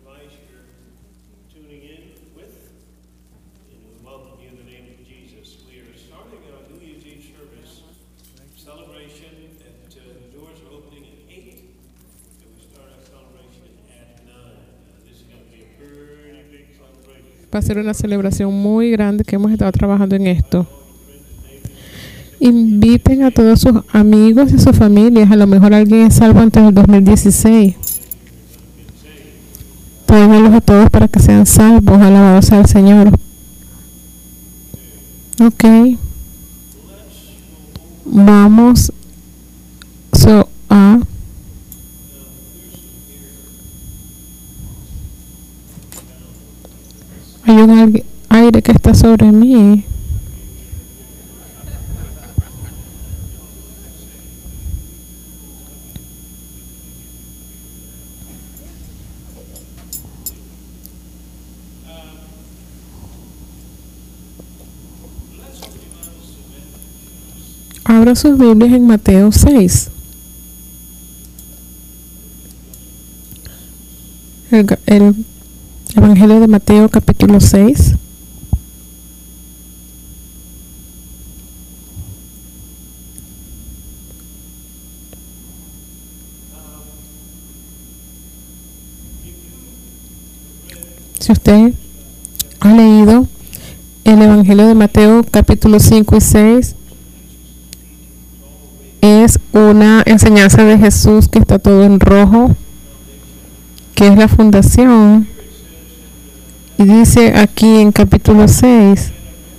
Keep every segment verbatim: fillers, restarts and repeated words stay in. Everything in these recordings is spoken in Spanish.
device you're tuning in with, and we welcome you in the name of Jesus. We are starting our New Year's Eve service celebration, and uh, the doors are opening at eight, and we start our celebration at nine. Uh, this is going to be a pretty big celebration. Va a ser una celebración muy grande que hemos estado trabajando en esto. Inviten a todos sus amigos y sus familias. A lo mejor alguien es salvo antes del dos mil dieciséis. Tráiganlos a todos para que sean salvos. Alabado sea el Señor. Ok. Vamos so, a hay un aire que está sobre mí. Abra sus Biblias en Mateo seis. El, el Evangelio de Mateo capítulo seis. Si usted ha leído el Evangelio de Mateo capítulo cinco y seis, es una enseñanza de Jesús que está todo en rojo, que es la fundación. Y dice aquí en capítulo seis,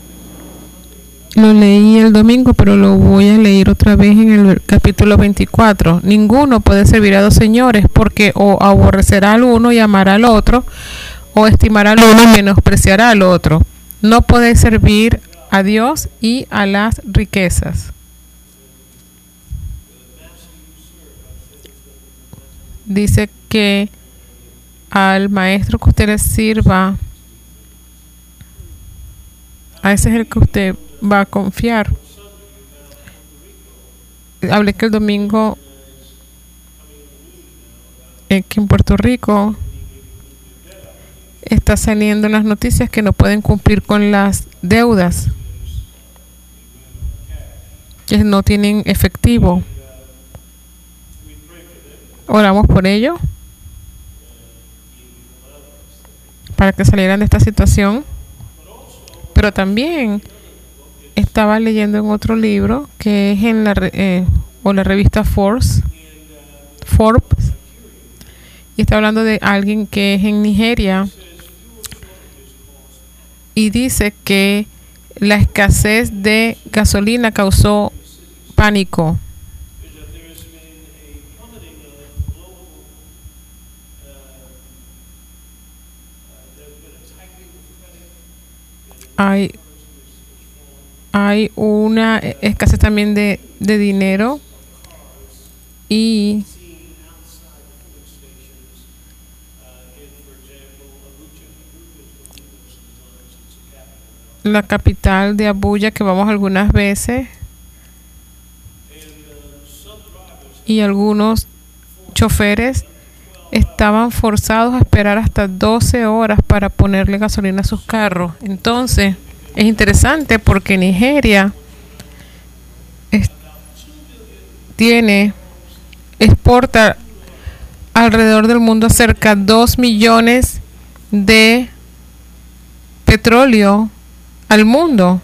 lo leí el domingo, pero lo voy a leer otra vez en el capítulo veinticuatro. Ninguno puede servir a dos señores, porque o aborrecerá al uno y amará al otro, o estimará al uno y menospreciará al otro. No podéis servir a Dios y a las riquezas. Dice que al maestro que usted le sirva, a ese es el que usted va a confiar. Hablé que el domingo eh, que en Puerto Rico está saliendo en las noticias que no pueden cumplir con las deudas, que no tienen efectivo. Oramos por ello para que salieran de esta situación. Pero también estaba leyendo en otro libro que es en la eh, o la revista Forbes, Forbes, y está hablando de alguien que es en Nigeria y dice que la escasez de gasolina causó pánico. Hay, hay una escasez también de, de dinero y la capital de Abuya, que vamos algunas veces, y algunos choferes estaban forzados a esperar hasta doce horas para ponerle gasolina a sus carros. Entonces, es interesante porque Nigeria es, tiene, exporta alrededor del mundo cerca de dos millones de petróleo al mundo,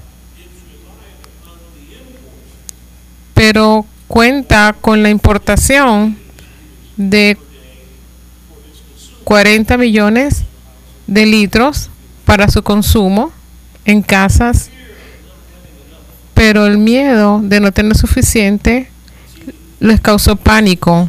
pero cuenta con la importación de cuarenta millones de litros para su consumo en casas, pero el miedo de no tener suficiente les causó pánico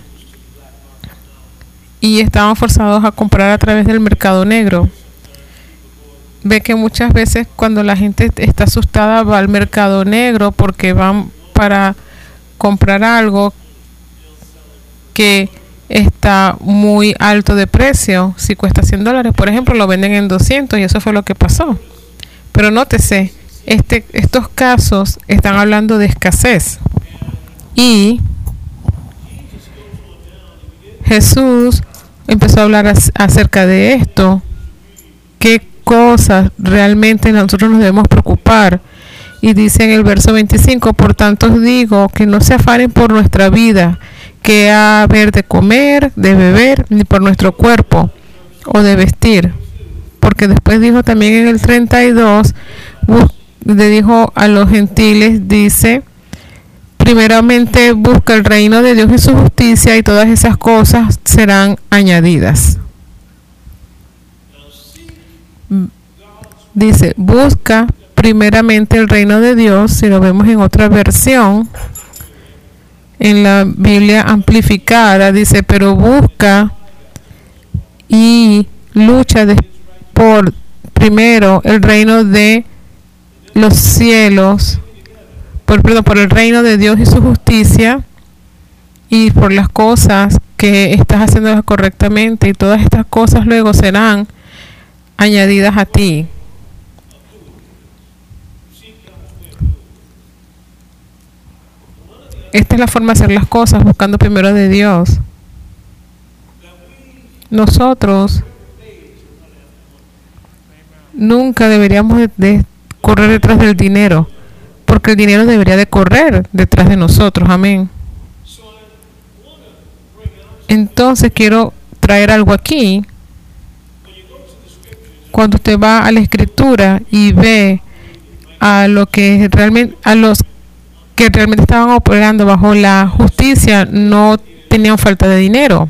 y estaban forzados a comprar a través del mercado negro. Ve que muchas veces cuando la gente está asustada va al mercado negro porque van para comprar algo que está muy alto de precio. Si cuesta cien dólares, por ejemplo, lo venden en doscientos, y eso fue lo que pasó. Pero nótese, este, estos casos están hablando de escasez. Y Jesús empezó a hablar ac- acerca de esto. ¿Qué cosas realmente nosotros nos debemos preocupar? Y dice en el verso veinticinco, por tanto os digo que no se afanen por nuestra vida, que ha haber de comer, de beber, ni por nuestro cuerpo, o de vestir. Porque después dijo también en el treinta y dos, le dijo a los gentiles, dice, primeramente busca el reino de Dios y su justicia, y todas esas cosas serán añadidas. Dice, busca primeramente el reino de Dios. Si lo vemos en otra versión, en la Biblia amplificada, dice, pero busca y lucha de, por primero el reino de los cielos, por, perdón, por el reino de Dios y su justicia, y por las cosas que estás haciendo correctamente, y todas estas cosas luego serán añadidas a ti. Esta es la forma de hacer las cosas, buscando primero de Dios. Nosotros nunca deberíamos de, de correr detrás del dinero, porque el dinero debería de correr detrás de nosotros. Amén. Entonces quiero traer algo aquí. Cuando usted va a la Escritura y ve a lo que realmente, a los que realmente estaban operando bajo la justicia, no tenían falta de dinero.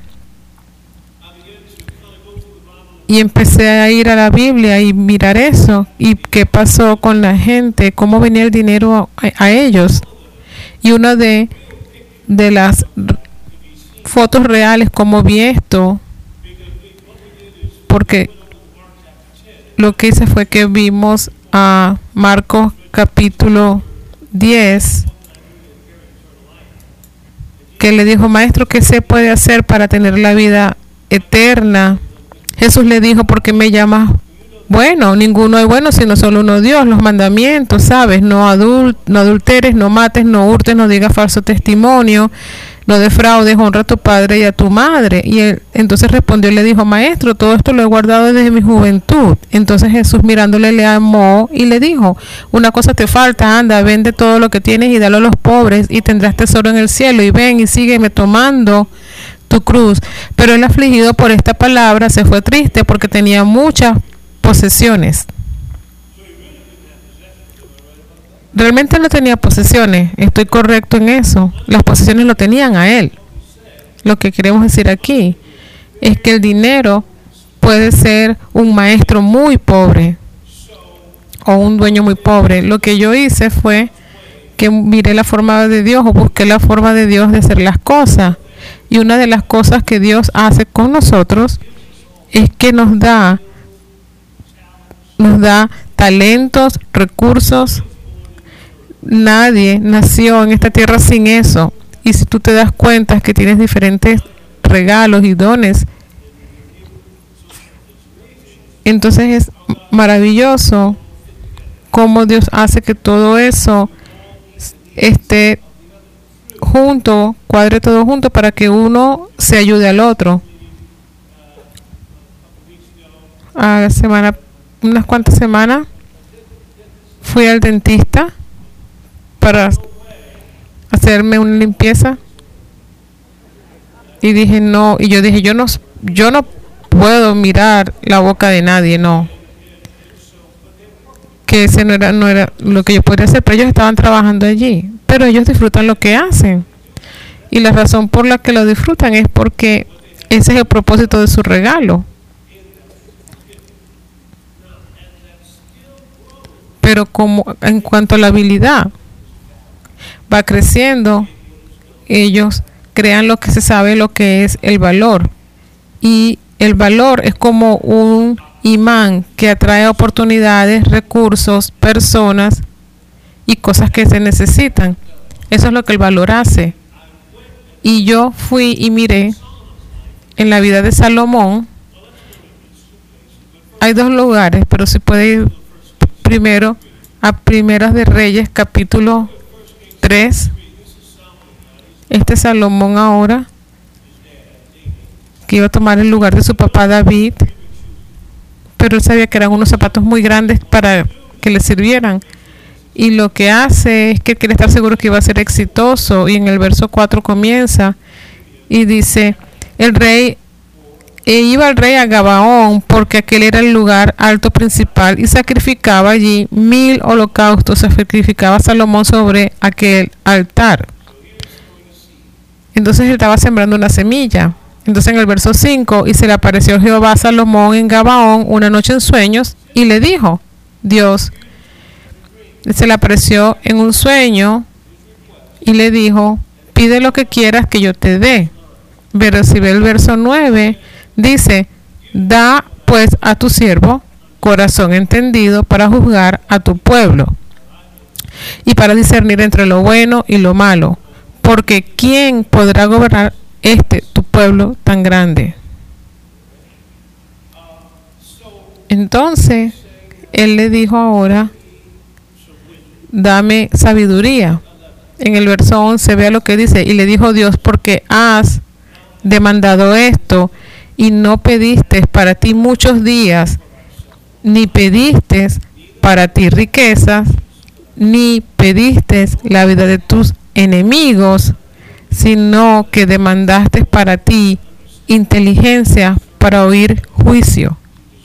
Y empecé a ir a la Biblia y mirar eso, y qué pasó con la gente, cómo venía el dinero a, a ellos. Y una de, de las fotos reales, como vi esto, porque lo que hice fue que vimos a Marcos capítulo diez, que le dijo, maestro, ¿qué se puede hacer para tener la vida eterna? Jesús le dijo, ¿por qué me llamas bueno? Ninguno es bueno sino solo uno Dios. Los mandamientos, ¿sabes? No, adul no adulteres, no mates, no hurtes, no digas falso testimonio, no defraudes, honra a tu padre y a tu madre. Y él entonces respondió y le dijo, maestro, todo esto lo he guardado desde mi juventud. Entonces Jesús, mirándole, le amó y le dijo, una cosa te falta, anda, vende todo lo que tienes y dalo a los pobres, y tendrás tesoro en el cielo, y ven y sígueme tomando tu cruz. Pero el afligido por esta palabra se fue triste, porque tenía muchas posesiones. Realmente no tenía posesiones, estoy correcto en eso. Las posesiones lo tenían a él. Lo que queremos decir aquí es que el dinero puede ser un maestro muy pobre o un dueño muy pobre. Lo que yo hice fue que miré la forma de Dios, o busqué la forma de Dios de hacer las cosas. Y una de las cosas que Dios hace con nosotros es que nos da nos da talentos, recursos. Nadie nació en esta tierra sin eso. Y si tú te das cuenta que tienes diferentes regalos y dones, entonces es maravilloso cómo Dios hace que todo eso esté junto, cuadre todo junto para que uno se ayude al otro. A la semana, unas cuantas semanas, fui al dentista para hacerme una limpieza y dije no, y yo dije yo no, yo no puedo mirar la boca de nadie, no, que ese no era, no era lo que yo podría hacer, pero ellos estaban trabajando allí, pero ellos disfrutan lo que hacen, y la razón por la que lo disfrutan es porque ese es el propósito de su regalo. Pero como en cuanto a la habilidad va creciendo, ellos crean lo que se sabe, lo que es el valor, y el valor es como un imán que atrae oportunidades, recursos, personas y cosas que se necesitan. Eso es lo que el valor hace. Y yo fui y miré en la vida de Salomón. Hay dos lugares, pero si puede ir primero a Primeras de Reyes capítulo tres. Este Salomón ahora que iba a tomar el lugar de su papá David, pero él sabía que eran unos zapatos muy grandes para que le sirvieran. Y lo que hace es que quiere estar seguro que iba a ser exitoso. Y en el verso cuatro comienza y dice, el rey, e iba el rey a Gabaón, porque aquel era el lugar alto principal, y sacrificaba allí mil holocaustos, sacrificaba a Salomón sobre aquel altar. Entonces él estaba sembrando una semilla. Entonces en el verso cinco, y se le apareció Jehová a Salomón en Gabaón una noche en sueños, y le dijo, Dios, se le apareció en un sueño, y le dijo, pide lo que quieras que yo te dé. Pero si ve el verso nueve, dice, da pues a tu siervo corazón entendido para juzgar a tu pueblo y para discernir entre lo bueno y lo malo, porque ¿quién podrá gobernar este tu pueblo tan grande? Entonces él le dijo ahora, dame sabiduría. En el verso once vea lo que dice, y le dijo Dios, porque has demandado esto y no pediste para ti muchos días, ni pediste para ti riquezas, ni pediste la vida de tus enemigos, sino que demandaste para ti inteligencia para oír juicio.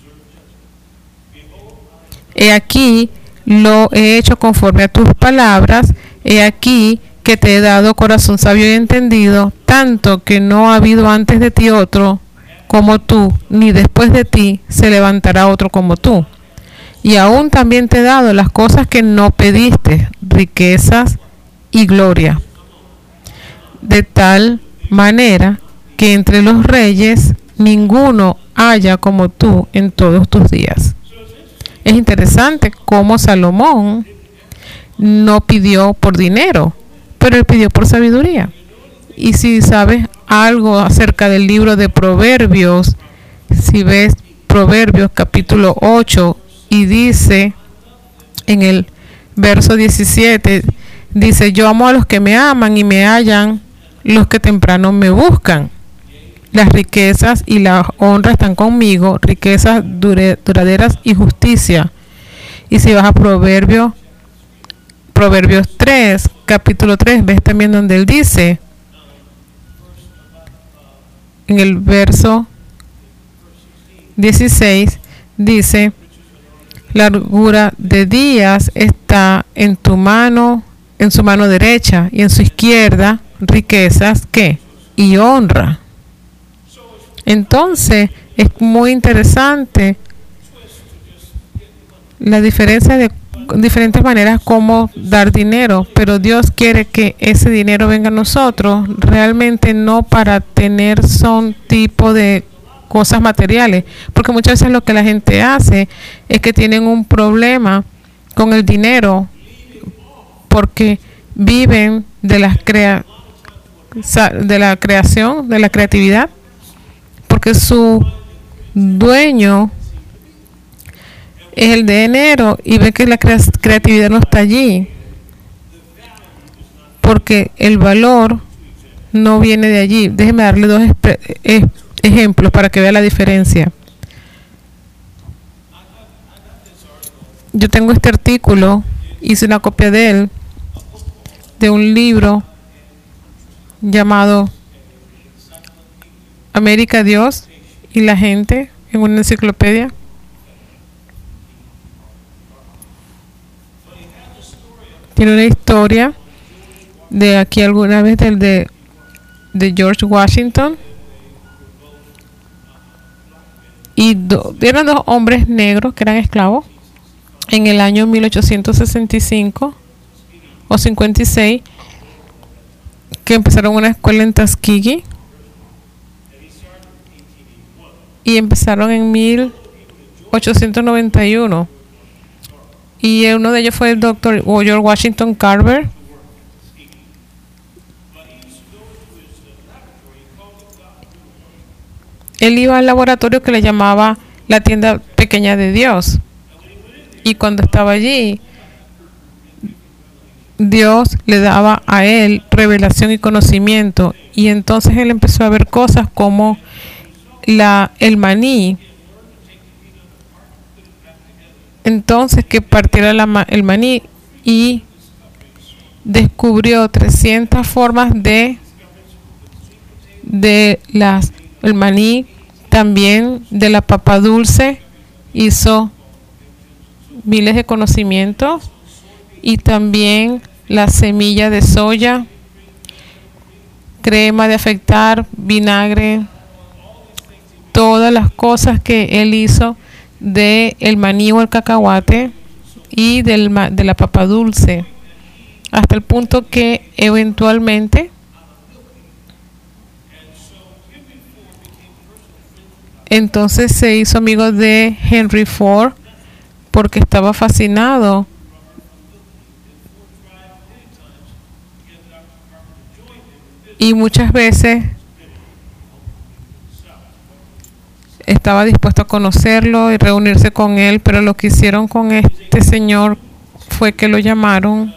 He aquí lo he hecho conforme a tus palabras, he aquí que te he dado corazón sabio y entendido, tanto que no ha habido antes de ti otro como tú, ni después de ti se levantará otro como tú. Y aún también te he dado las cosas que no pediste, riquezas y gloria, de tal manera que entre los reyes ninguno haya como tú en todos tus días. Es interesante cómo Salomón no pidió por dinero, pero él pidió por sabiduría. Y si sabes algo acerca del libro de Proverbios, si ves Proverbios capítulo ocho y dice en el verso diecisiete, dice, yo amo a los que me aman y me hallan los que temprano me buscan. Las riquezas y la honra están conmigo, riquezas dure, duraderas y justicia. Y si vas a Proverbios, Proverbios tres, capítulo tres, ves también donde él dice, en el verso dieciséis, dice, largura de días está en tu mano, en su mano derecha, y en su izquierda riquezas, ¿qué? Y honra. Entonces, es muy interesante la diferencia de diferentes maneras como dar dinero, pero Dios quiere que ese dinero venga a nosotros, realmente no para tener son tipo de cosas materiales, porque muchas veces lo que la gente hace es que tienen un problema con el dinero porque viven de las crea de la creación, de la creatividad, porque su dueño es el de enero y ve que la creatividad no está allí, porque el valor no viene de allí. Déjeme darle dos ejemplos para que vea la diferencia. Yo tengo este artículo, hice una copia de él, de un libro llamado América, Dios y la gente, en una enciclopedia. Tiene una historia de aquí alguna vez del de, de George Washington. Y do, eran dos hombres negros que eran esclavos en el año mil ochocientos sesenta y cinco o cincuenta y seis, que empezaron una escuela en Tuskegee y empezaron en mil ochocientos noventa y uno. Y uno de ellos fue el doctor George Washington Carver. Él iba al laboratorio que le llamaba la tienda pequeña de Dios. Y cuando estaba allí, Dios le daba a él revelación y conocimiento. Y entonces él empezó a ver cosas como la, el maní, entonces que partiera la, el maní y descubrió trescientas formas de de las el maní, también de la papa dulce, hizo miles de conocimientos, y también la semilla de soya, crema de afeitar, vinagre, todas las cosas que él hizo de el maní o el cacahuate y del, de la papa dulce, hasta el punto que eventualmente entonces se hizo amigo de Henry Ford porque estaba fascinado y muchas veces estaba dispuesto a conocerlo y reunirse con él, pero lo que hicieron con este señor fue que lo llamaron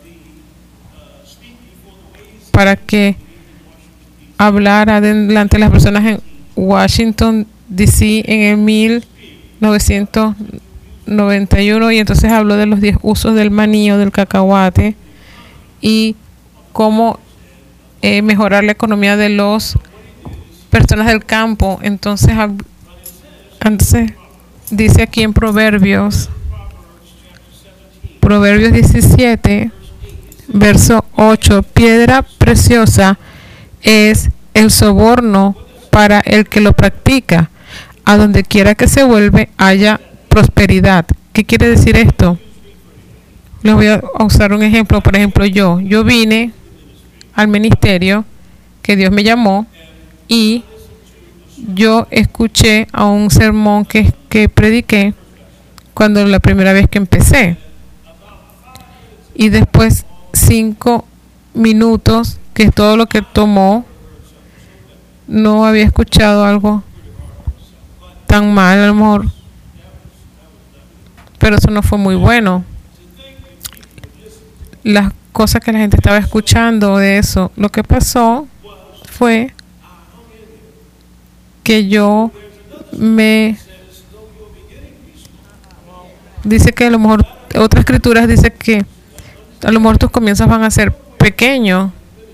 para que hablara delante de las personas en Washington D C en el mil novecientos noventa y uno, y entonces habló de los diez usos del maní o del cacahuate y cómo eh, mejorar la economía de las personas del campo. Entonces, entonces dice aquí en Proverbios, Proverbios diecisiete, verso ocho, piedra preciosa es el soborno para el que lo practica, a donde quiera que se vuelve haya prosperidad. ¿Qué quiere decir esto? Les voy a usar un ejemplo. Por ejemplo, yo, yo vine al ministerio que Dios me llamó y yo escuché a un sermón que, que prediqué cuando la primera vez que empecé. Y después cinco minutos, que es todo lo que tomó, no había escuchado algo tan mal, a lo mejor, pero eso no fue muy bueno. Las cosas que la gente estaba escuchando de eso, lo que pasó fue que yo me dice que a lo mejor otras escrituras dice que a lo mejor tus comienzos van a ser pequeños,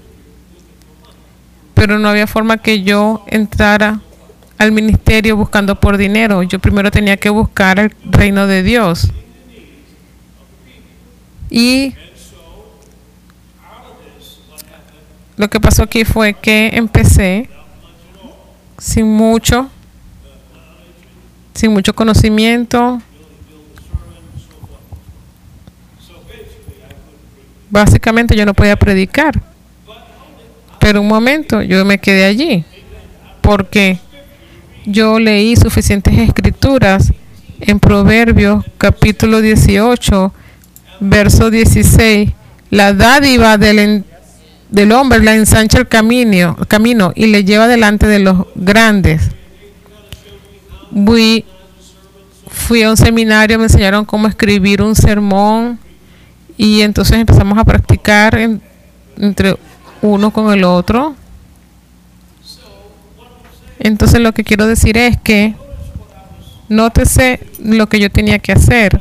pero no había forma que yo entrara al ministerio buscando por dinero. Yo primero tenía que buscar el reino de Dios. Y lo que pasó aquí fue que empecé sin mucho, sin mucho conocimiento. Básicamente yo no podía predicar. Pero un momento yo me quedé allí porque yo leí suficientes escrituras en Proverbios capítulo dieciocho, verso dieciséis. La dádiva del, del hombre la ensancha el camino, camino y le lleva delante de los grandes. Fui, fui a un seminario, me enseñaron cómo escribir un sermón y entonces empezamos a practicar en, entre uno con el otro. Entonces lo que quiero decir es que nótese lo que yo tenía que hacer,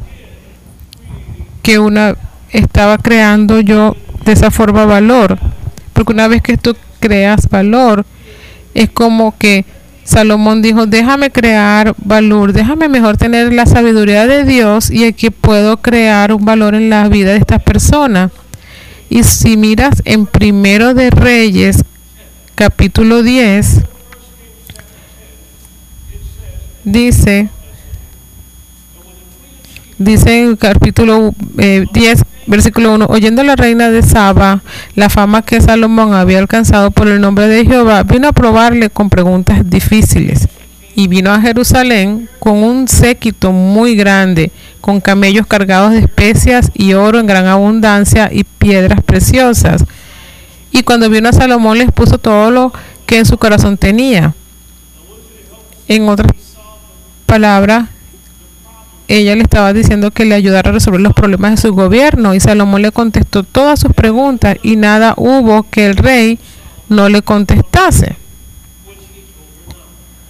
que una estaba creando yo de esa forma valor, porque una vez que tú creas valor es como que Salomón dijo, déjame crear valor, déjame mejor tener la sabiduría de Dios y aquí puedo crear un valor en la vida de estas personas. Y si miras en Primero de Reyes, capítulo diez, dice, dice en el capítulo eh, diez, versículo uno, oyendo la reina de Saba la fama que Salomón había alcanzado por el nombre de Jehová, vino a probarle con preguntas difíciles. Y vino a Jerusalén con un séquito muy grande, con camellos cargados de especias y oro en gran abundancia y piedras preciosas. Y cuando vino a Salomón les puso todo lo que en su corazón tenía. En otras palabras, ella le estaba diciendo que le ayudara a resolver los problemas de su gobierno, y Salomón le contestó todas sus preguntas y nada hubo que el rey no le contestase.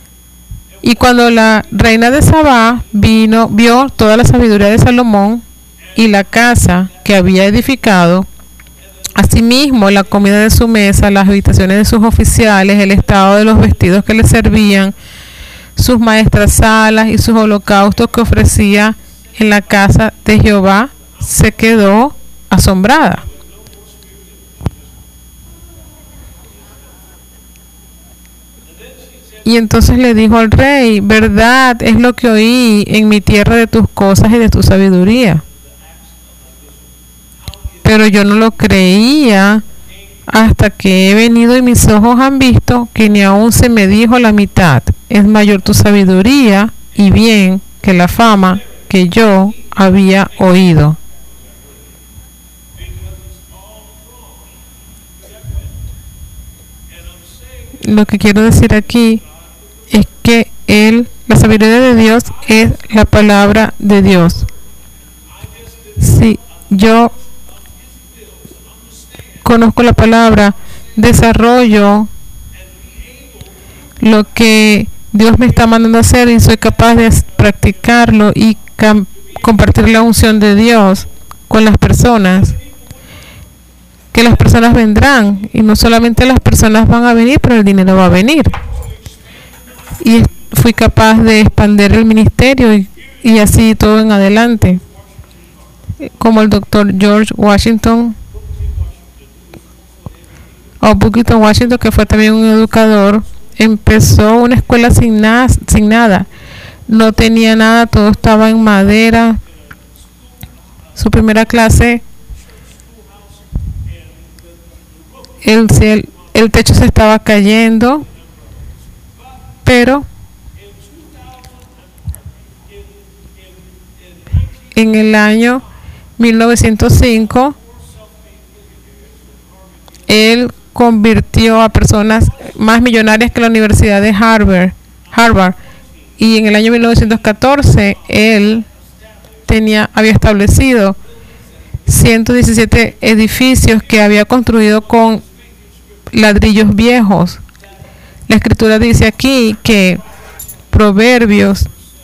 Y cuando la reina de Sabá vino, vio toda la sabiduría de Salomón y la casa que había edificado, asimismo la comida de su mesa, las habitaciones de sus oficiales, el estado de los vestidos que le servían, sus maestras salas y sus holocaustos que ofrecía en la casa de Jehová, se quedó asombrada. Y entonces le dijo al rey: verdad es lo que oí en mi tierra de tus cosas y de tu sabiduría. Pero yo no lo creía hasta que he venido y mis ojos han visto que ni aún se me dijo la mitad. Es mayor tu sabiduría y bien que la fama que yo había oído. Lo que quiero decir aquí es que él, la sabiduría de Dios es la palabra de Dios. Si yo conozco la palabra, desarrollo lo que Dios me está mandando a hacer y soy capaz de practicarlo y compartir la unción de Dios con las personas, que las personas vendrán, y no solamente las personas van a venir, pero el dinero va a venir. Y fui capaz de expandir el ministerio y, y así todo en adelante, como el doctor George Washington o Booker Washington, que fue también un educador. Empezó una escuela sin nada, sin nada, no tenía nada, todo estaba en madera. Su primera clase, el, el, el techo se estaba cayendo, pero en el año mil novecientos cinco él convirtió a personas más millonarias que la Universidad de Harvard, Harvard. Y en el año mil novecientos catorce él tenía, había establecido ciento diecisiete edificios que había construido con ladrillos viejos. La escritura dice aquí que Proverbios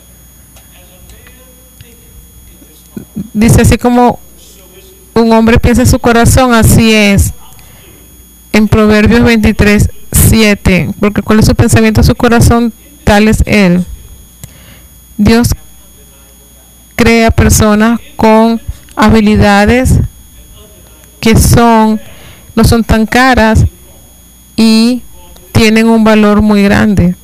dice así como un hombre piensa en su corazón, así es. En Proverbios veintitrés, siete, porque cuál es su pensamiento en su corazón, tal es él. Dios crea personas con habilidades que son, no son tan caras y tienen un valor muy grande.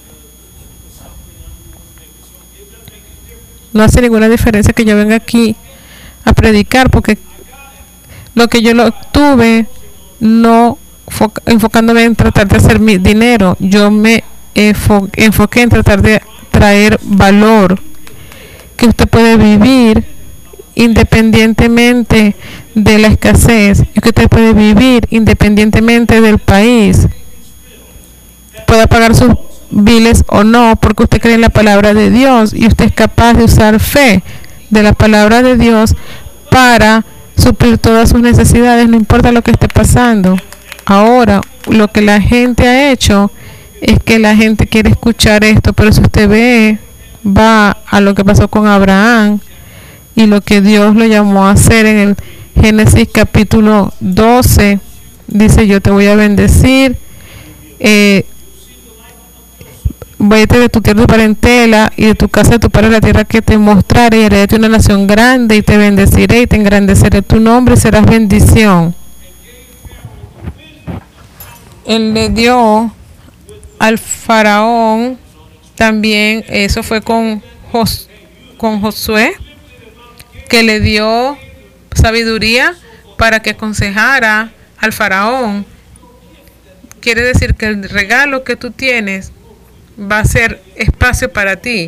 No hace ninguna diferencia que yo venga aquí a predicar, porque lo que yo lo obtuve no enfocándome en tratar de hacer mi dinero, yo me enfo enfoqué en tratar de traer valor que usted puede vivir independientemente de la escasez, y que usted puede vivir independientemente del país, pueda pagar sus biles o no, porque usted cree en la palabra de Dios y usted es capaz de usar fe de la palabra de Dios para suplir todas sus necesidades, no importa lo que esté pasando. Ahora, lo que la gente ha hecho es que la gente quiere escuchar esto, pero si usted ve, va a lo que pasó con Abraham y lo que Dios lo llamó a hacer en el Génesis capítulo doce, dice: yo te voy a bendecir, eh, vete de tu tierra de parentela y de tu casa de tu padre a la tierra que te mostraré, y haré de ti una nación grande, y te bendeciré y te engrandeceré tu nombre y serás bendición. Él le dio al faraón también, eso fue con, Jos, con Josué, que le dio sabiduría para que aconsejara al faraón. Quiere decir que el regalo que tú tienes va a ser espacio para ti.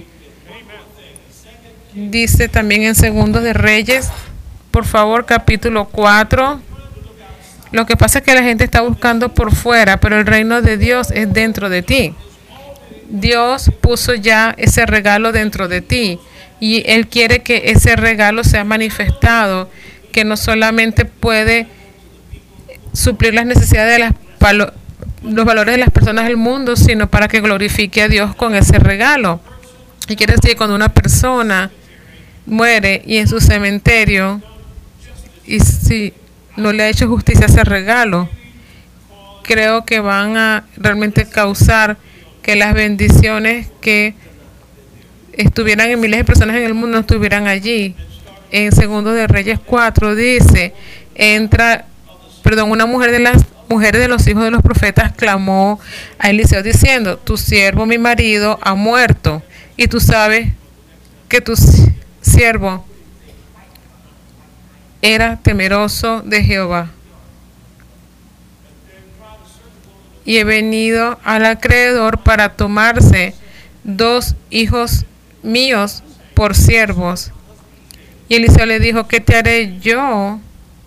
Dice también en Segundos de Reyes, por favor, capítulo cuatro. Lo que pasa es que la gente está buscando por fuera, pero el reino de Dios es dentro de ti. Dios puso ya ese regalo dentro de ti y Él quiere que ese regalo sea manifestado, que no solamente puede suplir las necesidades de las los valores de las personas del mundo, sino para que glorifique a Dios con ese regalo. Y quiere decir, cuando una persona muere y en su cementerio, y si no le ha hecho justicia a ese regalo, creo que van a realmente causar que las bendiciones que estuvieran en miles de personas en el mundo no estuvieran allí. En Segundo de Reyes cuatro dice, entra, perdón, una mujer de las mujeres de los hijos de los profetas clamó a Eliseo diciendo, tu siervo, mi marido, ha muerto, y tú sabes que tu siervo era temeroso de Jehová. Y he venido al acreedor para tomarse dos hijos míos por siervos. Y Eliseo le dijo, ¿qué te haré yo?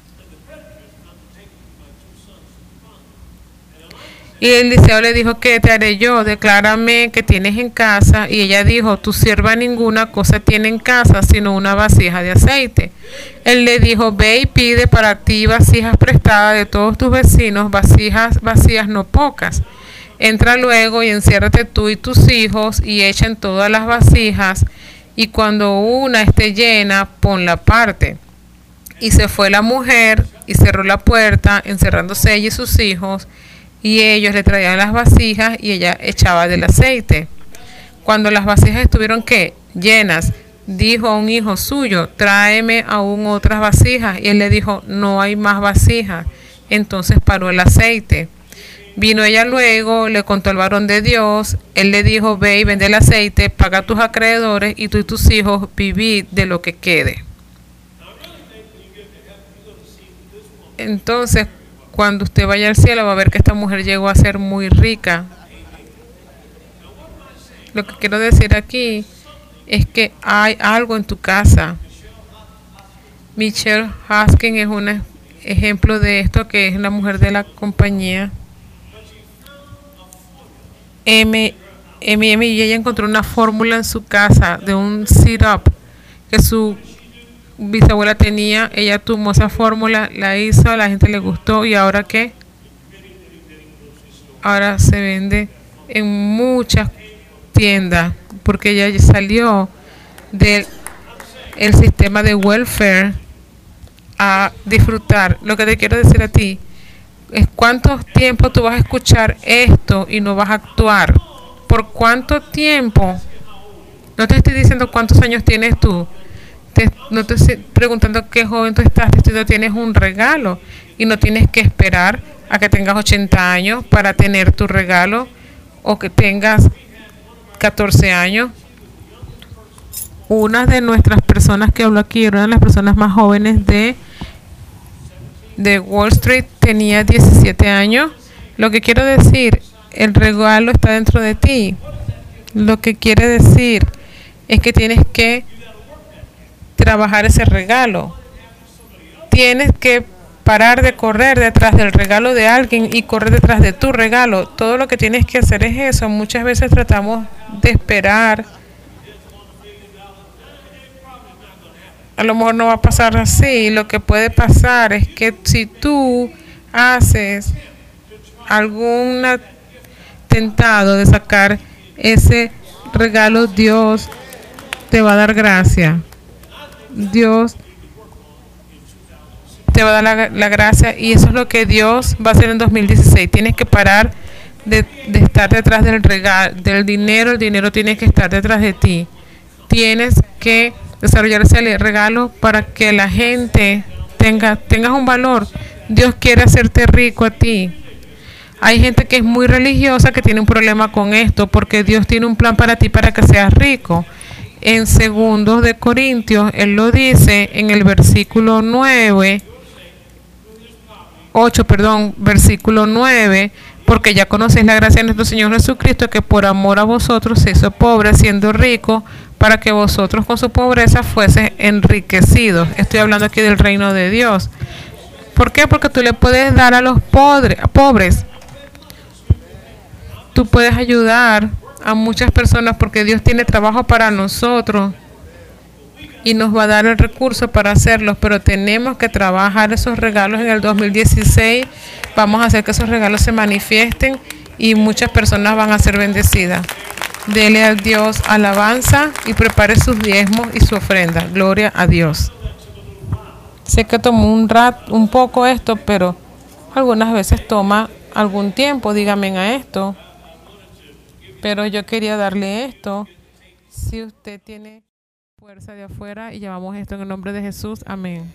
Y Eliseo le dijo, ¿qué te haré yo? Declárame que tienes en casa. Y ella dijo, tu sierva ninguna cosa tiene en casa, sino una vasija de aceite. Él le dijo, ve y pide para ti vasijas prestadas de todos tus vecinos, vasijas vacías no pocas. Entra luego y enciérrate tú y tus hijos y echen todas las vasijas, y cuando una esté llena, ponla aparte. Y se fue la mujer y cerró la puerta, encerrándose ella y sus hijos, y ellos le traían las vasijas y ella echaba del aceite. Cuando las vasijas estuvieron, ¿qué? Llenas, dijo a un hijo suyo, tráeme aún otras vasijas. Y él le dijo, no hay más vasijas. Entonces paró el aceite. Vino ella luego, le contó al varón de Dios. Él le dijo, ve y vende el aceite, paga a tus acreedores, y tú y tus hijos vivid de lo que quede. Entonces, cuando usted vaya al cielo, va a ver que esta mujer llegó a ser muy rica. Lo que quiero decir aquí es que hay algo en tu casa. Michelle Haskins es un ejemplo de esto, que es la mujer de la compañía M M M, y ella encontró una fórmula en su casa de un syrup que su bisabuela tenía. Ella tomó esa fórmula, la hizo, a la gente le gustó, y ahora ¿qué? Ahora se vende en muchas tiendas porque ella salió del el sistema de welfare a disfrutar. Lo que te quiero decir a ti es, ¿cuánto tiempo tú vas a escuchar esto y no vas a actuar? ¿Por cuánto tiempo? No te estoy diciendo cuántos años tienes tú. Te, no te estoy preguntando qué joven tú estás. Te estoy diciendo, tienes un regalo y no tienes que esperar a que tengas ochenta años para tener tu regalo, o que tengas catorce años. Una de nuestras personas que habló aquí, una de las personas más jóvenes de de Wall Street, tenía diecisiete años. Lo que quiero decir, el regalo está dentro de ti. Lo que quiere decir es que tienes que trabajar ese regalo. Tienes que parar de correr detrás del regalo de alguien y correr detrás de tu regalo. Todo lo que tienes que hacer es eso. Muchas veces tratamos de esperar. A lo mejor no va a pasar así. Lo que puede pasar es que si tú haces algún tentado de sacar ese regalo, Dios te va a dar gracia. Dios te va a dar la, la gracia, y eso es lo que Dios va a hacer en dos mil dieciséis. Tienes que parar de, de estar detrás del regalo, del dinero. El dinero tiene que estar detrás de ti. Tienes que desarrollar ese regalo para que la gente tenga tengas un valor. Dios quiere hacerte rico a ti. Hay gente que es muy religiosa que tiene un problema con esto, porque Dios tiene un plan para ti para que seas rico. En Segundo de Corintios, Él lo dice en el versículo nueve, ocho, perdón, versículo nueve, porque ya conocéis la gracia de nuestro Señor Jesucristo, que por amor a vosotros se hizo pobre, siendo rico, para que vosotros con su pobreza fuese enriquecidos. Estoy hablando aquí del reino de Dios. ¿Por qué? Porque tú le puedes dar a los podre, pobres. Tú puedes ayudar a muchas personas, porque Dios tiene trabajo para nosotros. y nos va a dar el recurso para hacerlos, pero tenemos que trabajar esos regalos en el dos mil dieciséis. Vamos a hacer que esos regalos se manifiesten y muchas personas van a ser bendecidas. Dele a Dios alabanza y prepare sus diezmos y su ofrenda. Gloria a Dios. Sé que tomó un rato, un poco esto, pero algunas veces toma algún tiempo. Dígame a esto. Pero yo quería darle esto. Si usted tiene fuerza de afuera, y llevamos esto en el nombre de Jesús. Amén.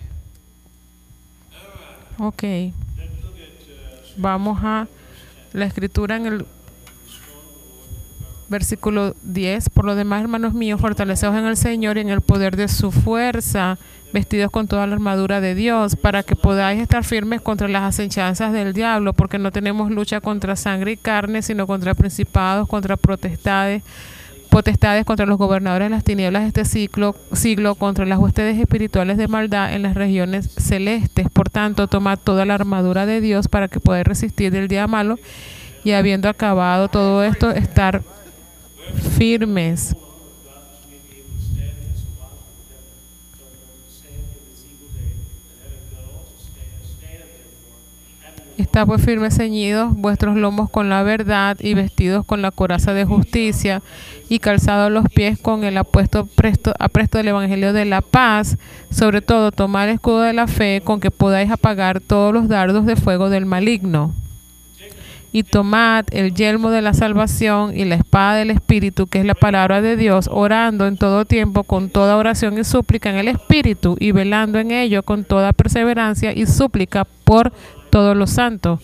Ok. Vamos a la escritura en el versículo diez. Por lo demás, hermanos míos, fortaleceos en el Señor y en el poder de su fuerza, vestidos con toda la armadura de Dios, para que podáis estar firmes contra las acechanzas del diablo, porque no tenemos lucha contra sangre y carne, sino contra principados, contra potestades, potestades, contra los gobernadores de las tinieblas de este siglo, siglo, contra las huestes espirituales de maldad en las regiones celestes. Por tanto, tomad toda la armadura de Dios para que podáis resistir del día malo, y habiendo acabado todo esto, estar firmes. Está pues firmes, ceñidos vuestros lomos con la verdad, y vestidos con la coraza de justicia, y calzados los pies con el apuesto presto, apresto del evangelio de la paz. Sobre todo, tomad el escudo de la fe, con que podáis apagar todos los dardos de fuego del maligno. Y tomad el yelmo de la salvación y la espada del Espíritu, que es la palabra de Dios, orando en todo tiempo con toda oración y súplica en el Espíritu, y velando en ello con toda perseverancia y súplica por todos los santos.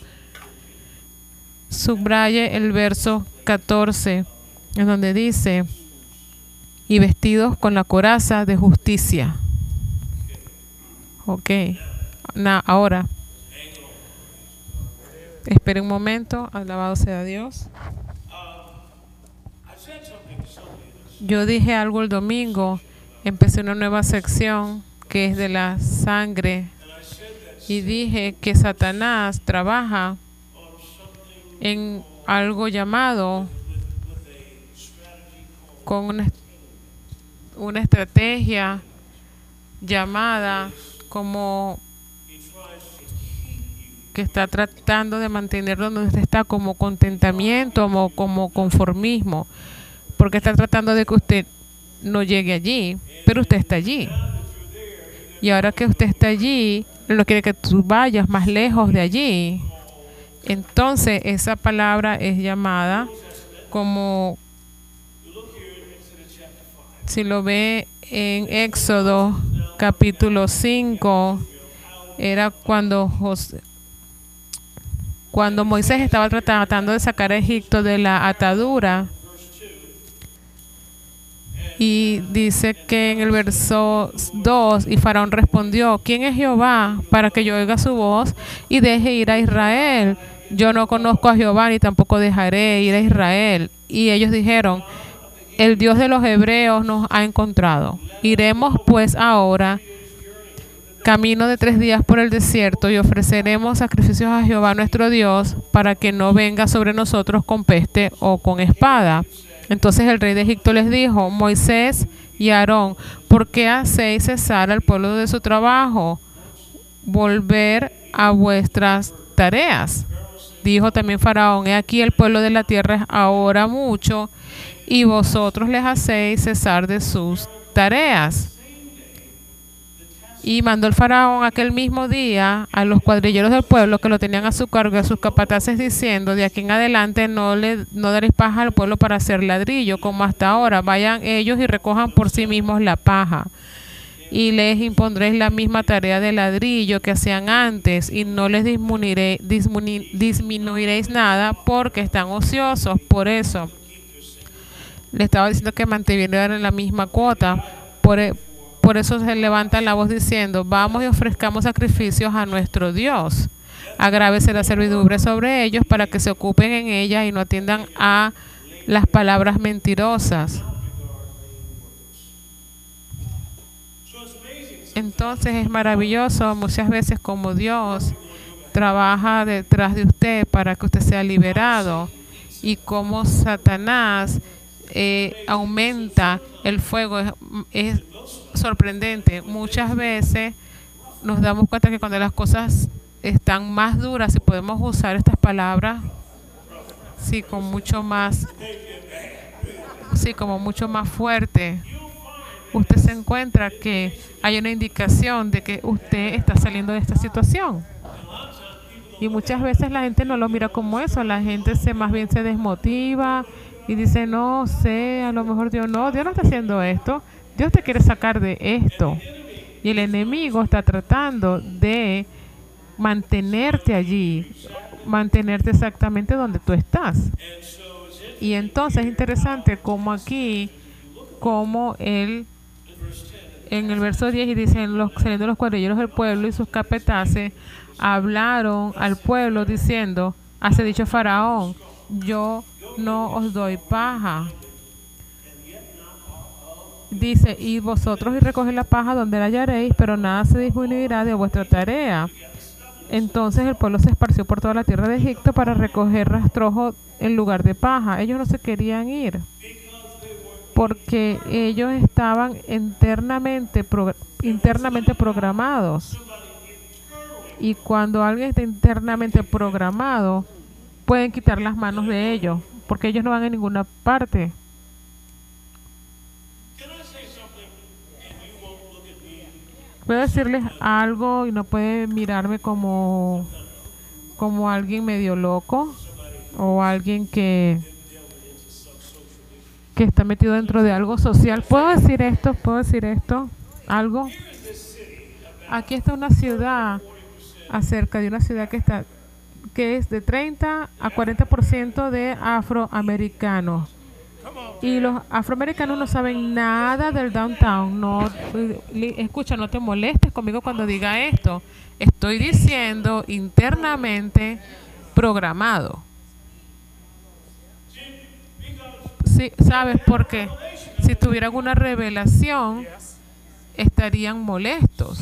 Subraye el verso catorce, en donde dice, y vestidos con la coraza de justicia. Ok, nah, ahora espere un momento, alabado sea Dios. Yo dije algo el domingo, empecé una nueva sección que es de la sangre, y dije que Satanás trabaja en algo llamado con una, una estrategia llamada como que está tratando de mantener donde usted está, como contentamiento, como, como conformismo, porque está tratando de que usted no llegue allí, pero usted está allí. Y ahora que usted está allí, él no quiere que tú vayas más lejos de allí. Entonces, esa palabra es llamada como, si lo ve en Éxodo capítulo cinco, era cuando José, Cuando Moisés estaba tratando de sacar a Egipto de la atadura, y dice que en el verso dos, y Faraón respondió, ¿quién es Jehová para que yo oiga su voz y deje ir a Israel? Yo no conozco a Jehová, ni tampoco dejaré ir a Israel. Y ellos dijeron, el Dios de los hebreos nos ha encontrado. Iremos pues ahora camino de tres días por el desierto, y ofreceremos sacrificios a Jehová nuestro Dios, para que no venga sobre nosotros con peste o con espada. Entonces el rey de Egipto les dijo, Moisés y Aarón, ¿por qué hacéis cesar al pueblo de su trabajo? Volver a vuestras tareas. Dijo también Faraón, he aquí el pueblo de la tierra es ahora mucho, y vosotros les hacéis cesar de sus tareas. Y mandó el Faraón aquel mismo día a los cuadrilleros del pueblo que lo tenían a su cargo, a sus capataces, diciendo, de aquí en adelante no le no daréis paja al pueblo para hacer ladrillo, como hasta ahora. Vayan ellos y recojan por sí mismos la paja. Y les impondréis la misma tarea de ladrillo que hacían antes, y no les disminuiré, disminu, disminuiréis nada, porque están ociosos. Por eso le estaba diciendo que mantuvieran la misma cuota. Por Por eso se levanta la voz diciendo, vamos y ofrezcamos sacrificios a nuestro Dios. Agrávese la servidumbre sobre ellos, para que se ocupen en ella y no atiendan a las palabras mentirosas. Entonces es maravilloso muchas veces como Dios trabaja detrás de usted para que usted sea liberado, y como Satanás eh, aumenta el fuego. Es, es sorprendente. Muchas veces nos damos cuenta que cuando las cosas están más duras, si podemos usar estas palabras, sí, con mucho más, sí, como mucho más fuerte, usted se encuentra que hay una indicación de que usted está saliendo de esta situación. Y muchas veces la gente no lo mira como eso, la gente se más bien se desmotiva y dice, no sé, a lo mejor Dios no, Dios no está haciendo esto, Dios te quiere sacar de esto. Y el enemigo está tratando de mantenerte allí, mantenerte exactamente donde tú estás. Y entonces es interesante como aquí, como él, en el verso diez, y dicen, los, saliendo los cuadrilleros del pueblo y sus capataces, hablaron al pueblo diciendo, hace dicho Faraón, yo no os doy paja. Dice, y vosotros y recoged la paja donde la hallaréis, pero nada se disminuirá de vuestra tarea. Entonces el pueblo se esparció por toda la tierra de Egipto para recoger rastrojo en lugar de paja. Ellos no se querían ir porque ellos estaban internamente, pro, internamente programados. Y cuando alguien está internamente programado, pueden quitar las manos de ellos, porque ellos no van a ninguna parte. Puedo decirles algo y no pueden mirarme como, como alguien medio loco o alguien que, que está metido dentro de algo social. ¿Puedo decir esto? ¿Puedo decir esto? ¿Algo? Aquí está una ciudad, acerca de una ciudad que está que es de treinta a cuarenta por ciento de afroamericanos. Y los afroamericanos no saben nada del downtown. No, escucha, no te molestes conmigo cuando diga esto. Estoy diciendo internamente programado. Sí, ¿sabes por qué? Si tuvieran una revelación, estarían molestos.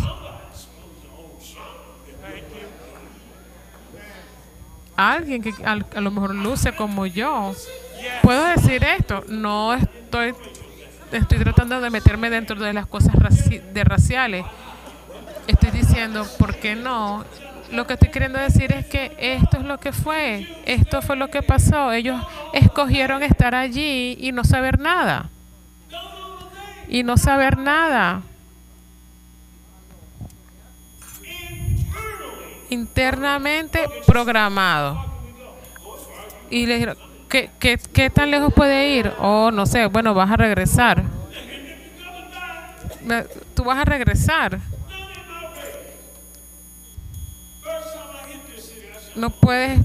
Alguien que a, a lo mejor luce como yo. ¿Puedo decir esto? No estoy, estoy tratando de meterme dentro de las cosas raci de raciales. Estoy diciendo, ¿por qué no? Lo que estoy queriendo decir es que esto es lo que fue. Esto fue lo que pasó. Ellos escogieron estar allí y no saber nada. Y no saber nada. Internamente programado. Y le dijeron, ¿Qué, qué, ¿qué tan lejos puede ir? Oh, no sé, bueno, vas a regresar. Tú vas a regresar. No puedes.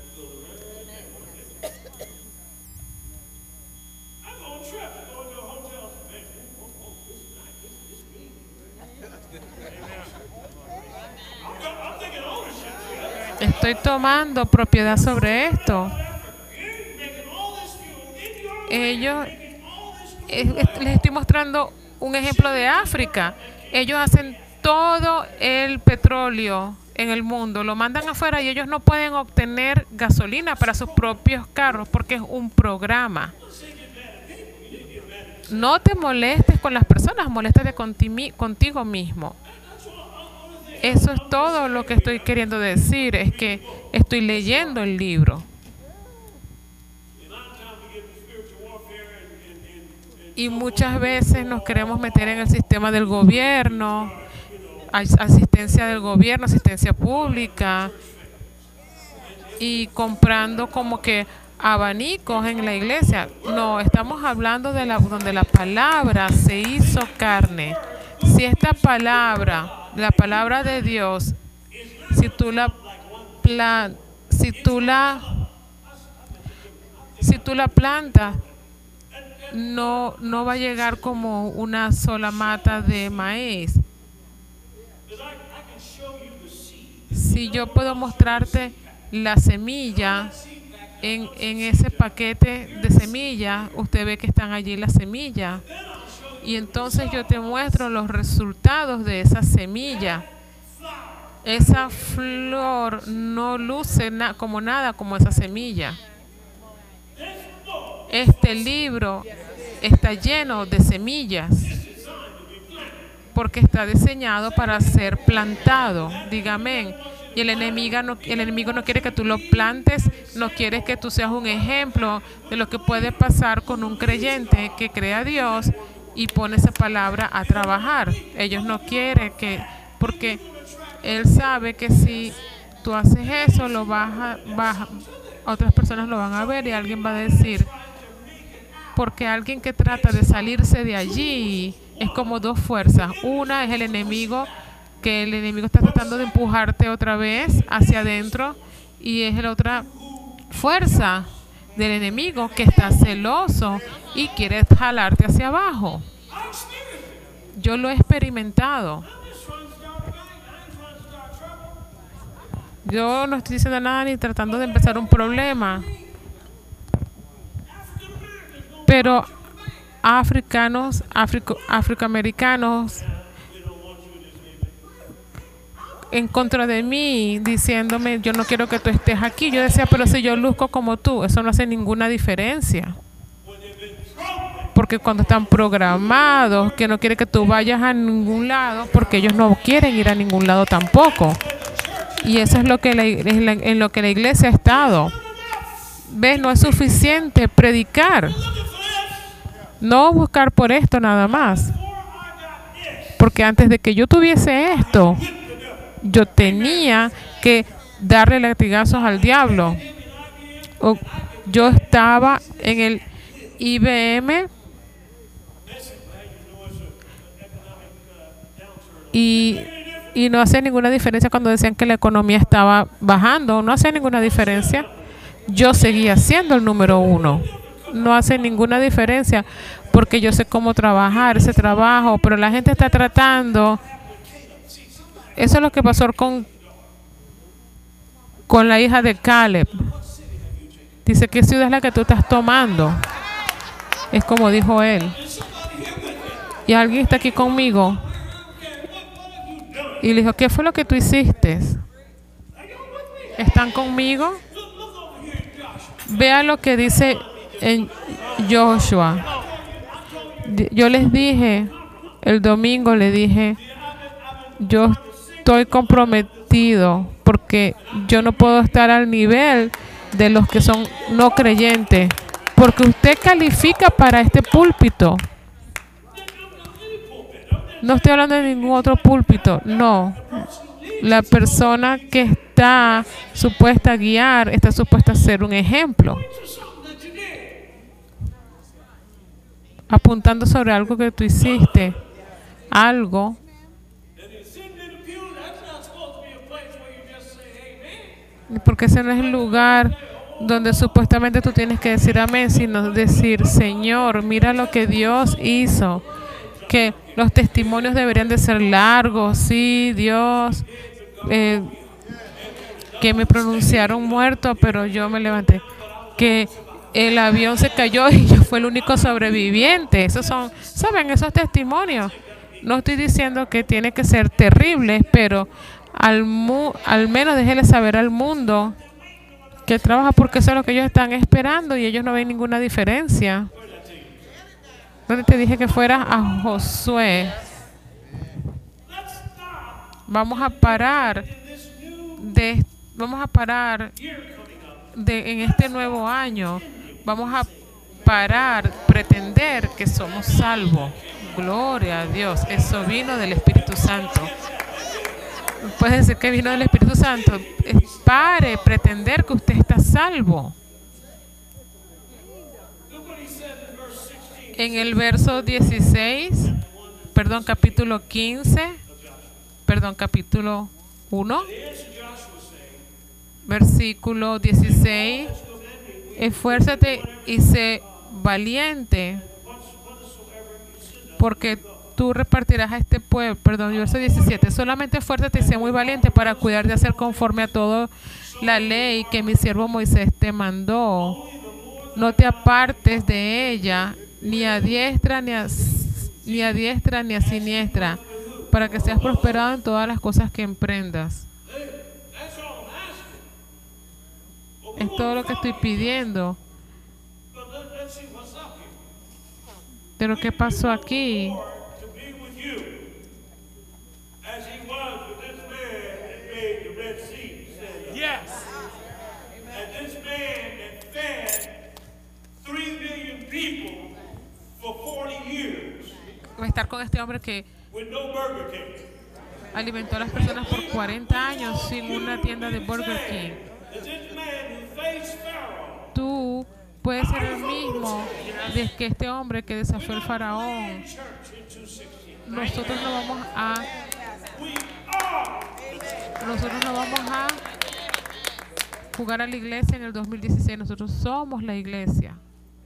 Estoy tomando propiedad sobre esto. Ellos, les estoy mostrando un ejemplo de África. Ellos hacen todo el petróleo en el mundo, lo mandan afuera y ellos no pueden obtener gasolina para sus propios carros porque es un programa. No te molestes con las personas, moléstate contigo mismo. Eso es todo lo que estoy queriendo decir, es que estoy leyendo el libro. Y muchas veces nos queremos meter en el sistema del gobierno, asistencia del gobierno, asistencia pública, y comprando como que abanicos en la iglesia. No, estamos hablando de la donde la palabra se hizo carne. Si esta palabra, la palabra de Dios, si tú la plan, si tú la si tú la plantas, no no va a llegar como una sola mata de maíz. Si yo puedo mostrarte la semilla en, en ese paquete de semillas, usted ve que están allí las semillas. Y entonces yo te muestro los resultados de esa semilla. Esa flor no luce na como nada como esa semilla. Este libro está lleno de semillas porque está diseñado para ser plantado. Dígame. Y el enemigo, no, el enemigo no quiere que tú lo plantes, no quiere que tú seas un ejemplo de lo que puede pasar con un creyente que cree a Dios y pone esa palabra a trabajar. Ellos no quieren que, porque Él sabe que si tú haces eso, lo vas a, vas a, otras personas lo van a ver y alguien va a decir, porque alguien que trata de salirse de allí es como dos fuerzas. Una es el enemigo, que el enemigo está tratando de empujarte otra vez hacia adentro, y es la otra fuerza del enemigo que está celoso y quiere jalarte hacia abajo. Yo lo he experimentado. Yo no estoy diciendo nada ni tratando de empezar un problema, pero africanos, africo, afroamericanos en contra de mí, diciéndome, yo no quiero que tú estés aquí. Yo decía, pero si yo luzco como tú, eso no hace ninguna diferencia. Porque cuando están programados, que no quiere que tú vayas a ningún lado, porque ellos no quieren ir a ningún lado tampoco. Y eso es lo que la, en lo que la iglesia ha estado. ¿Ves? No es suficiente predicar. No buscar por esto nada más. Porque antes de que yo tuviese esto, yo tenía que darle latigazos al diablo. O yo estaba en el I B M y, y no hacía ninguna diferencia cuando decían que la economía estaba bajando. No hacía ninguna diferencia. Yo seguía siendo el número uno. No hace ninguna diferencia porque yo sé cómo trabajar ese trabajo, pero la gente está tratando. Eso es lo que pasó con, con la hija de Caleb. Dice, ¿qué ciudad es la que tú estás tomando? Es como dijo él. Y alguien está aquí conmigo. Y le dijo, ¿qué fue lo que tú hiciste? ¿Están conmigo? Vea lo que dice en Joshua. Yo les dije, el domingo le dije, yo estoy comprometido porque yo no puedo estar al nivel de los que son no creyentes, porque usted califica para este púlpito. No estoy hablando de ningún otro púlpito, no. La persona que está supuesta a guiar está supuesta a ser un ejemplo, apuntando sobre algo que tú hiciste, algo. Porque ese no es el lugar donde supuestamente tú tienes que decir amén, sino decir, Señor, mira lo que Dios hizo. Que los testimonios deberían de ser largos. Sí, Dios, eh, que me pronunciaron muerto, pero yo me levanté. Que el avión se cayó y yo fui el único sobreviviente. Esos son, ¿saben? Esos testimonios. No estoy diciendo que tiene que ser terrible, pero Al, mu al menos déjele saber al mundo que trabaja, porque eso es lo que ellos están esperando y ellos no ven ninguna diferencia. ¿Dónde te dije que fueras a Josué? Vamos a parar de vamos a parar de en este nuevo año. Vamos a parar pretender que somos salvos. Gloria a Dios. Eso vino del Espíritu Santo. Puede decir que vino del Espíritu Santo. Pare pretender que usted está salvo. En el verso dieciséis, perdón, capítulo quince, perdón, capítulo uno, versículo dieciséis, esfuérzate y sé valiente, porque tú repartirás a este pueblo, perdón, verso diecisiete, solamente esfuérzate y sé muy valiente para cuidar de hacer conforme a toda la ley que mi siervo Moisés te mandó. No te apartes de ella, ni a diestra ni a, ni a diestra ni a siniestra, para que seas prosperado en todas las cosas que emprendas. Es todo lo que estoy pidiendo. Pero ¿qué pasó aquí? estar con este hombre que with no Burger King. alimentó a las personas por cuarenta años sin una tienda de Burger King. Is this man who faced Pharaoh? Tú puedes ser el mismo de que este hombre que desafió al faraón. Church in two sixteen. Nosotros no vamos a We are. nosotros no vamos a jugar a la iglesia en el dos mil dieciséis. Nosotros somos la iglesia.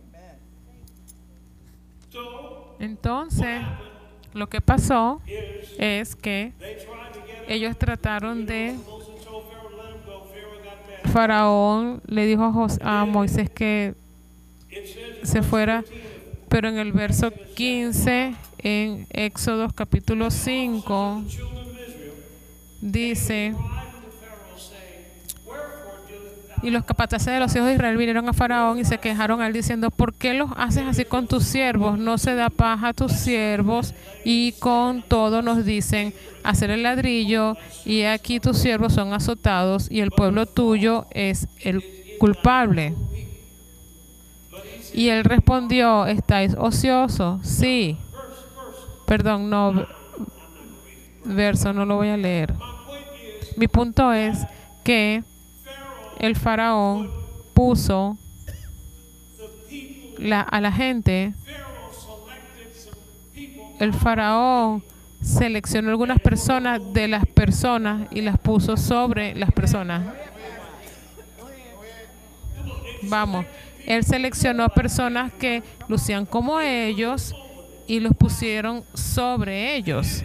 So Entonces, lo que pasó is es que they tried to get him. ellos trataron de Moses told Pharaoh, let him go. Pharaoh got mad. Faraón le dijo a, Jos- a Moisés que It says in se fuera, pero en el verso quince en Éxodo capítulo cinco the children of Israel dice: cried unto Pharaoh, saying, wherefore doest thou y los capataces de los hijos de Israel vinieron a Faraón y se quejaron a él diciendo: ¿por qué los haces así con tus siervos? No se da paja a tus siervos. Y con todo nos dicen: hacer el ladrillo, y aquí tus siervos son azotados y el pueblo tuyo es el culpable? Y él respondió: ¿estáis ociosos? Sí. Perdón, no. Verso, no lo voy a leer. Mi punto es que el faraón puso la, a la gente. Pharaoh selected some people El faraón seleccionó algunas personas de las personas y las puso sobre las personas. Vamos, él seleccionó personas que lucían como ellos y los pusieron sobre ellos.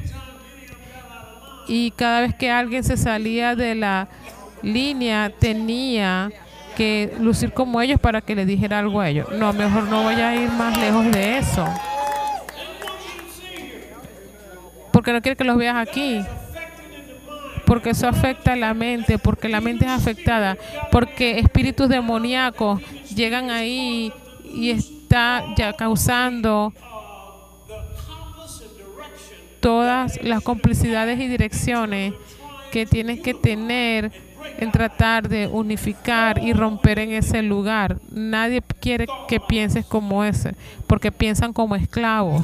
Y cada vez que alguien se salía de la línea, tenía que lucir como ellos para que le dijera algo a ellos. No, mejor no voy a ir más lejos de eso. Porque no quiero que los veas aquí. Porque eso afecta a la mente, porque la mente es afectada, porque espíritus demoníacos llegan ahí y está ya causando todas las complicidades y direcciones que tienes que tener en tratar de unificar y romper en ese lugar. Nadie quiere que pienses como ese, porque piensan como esclavos.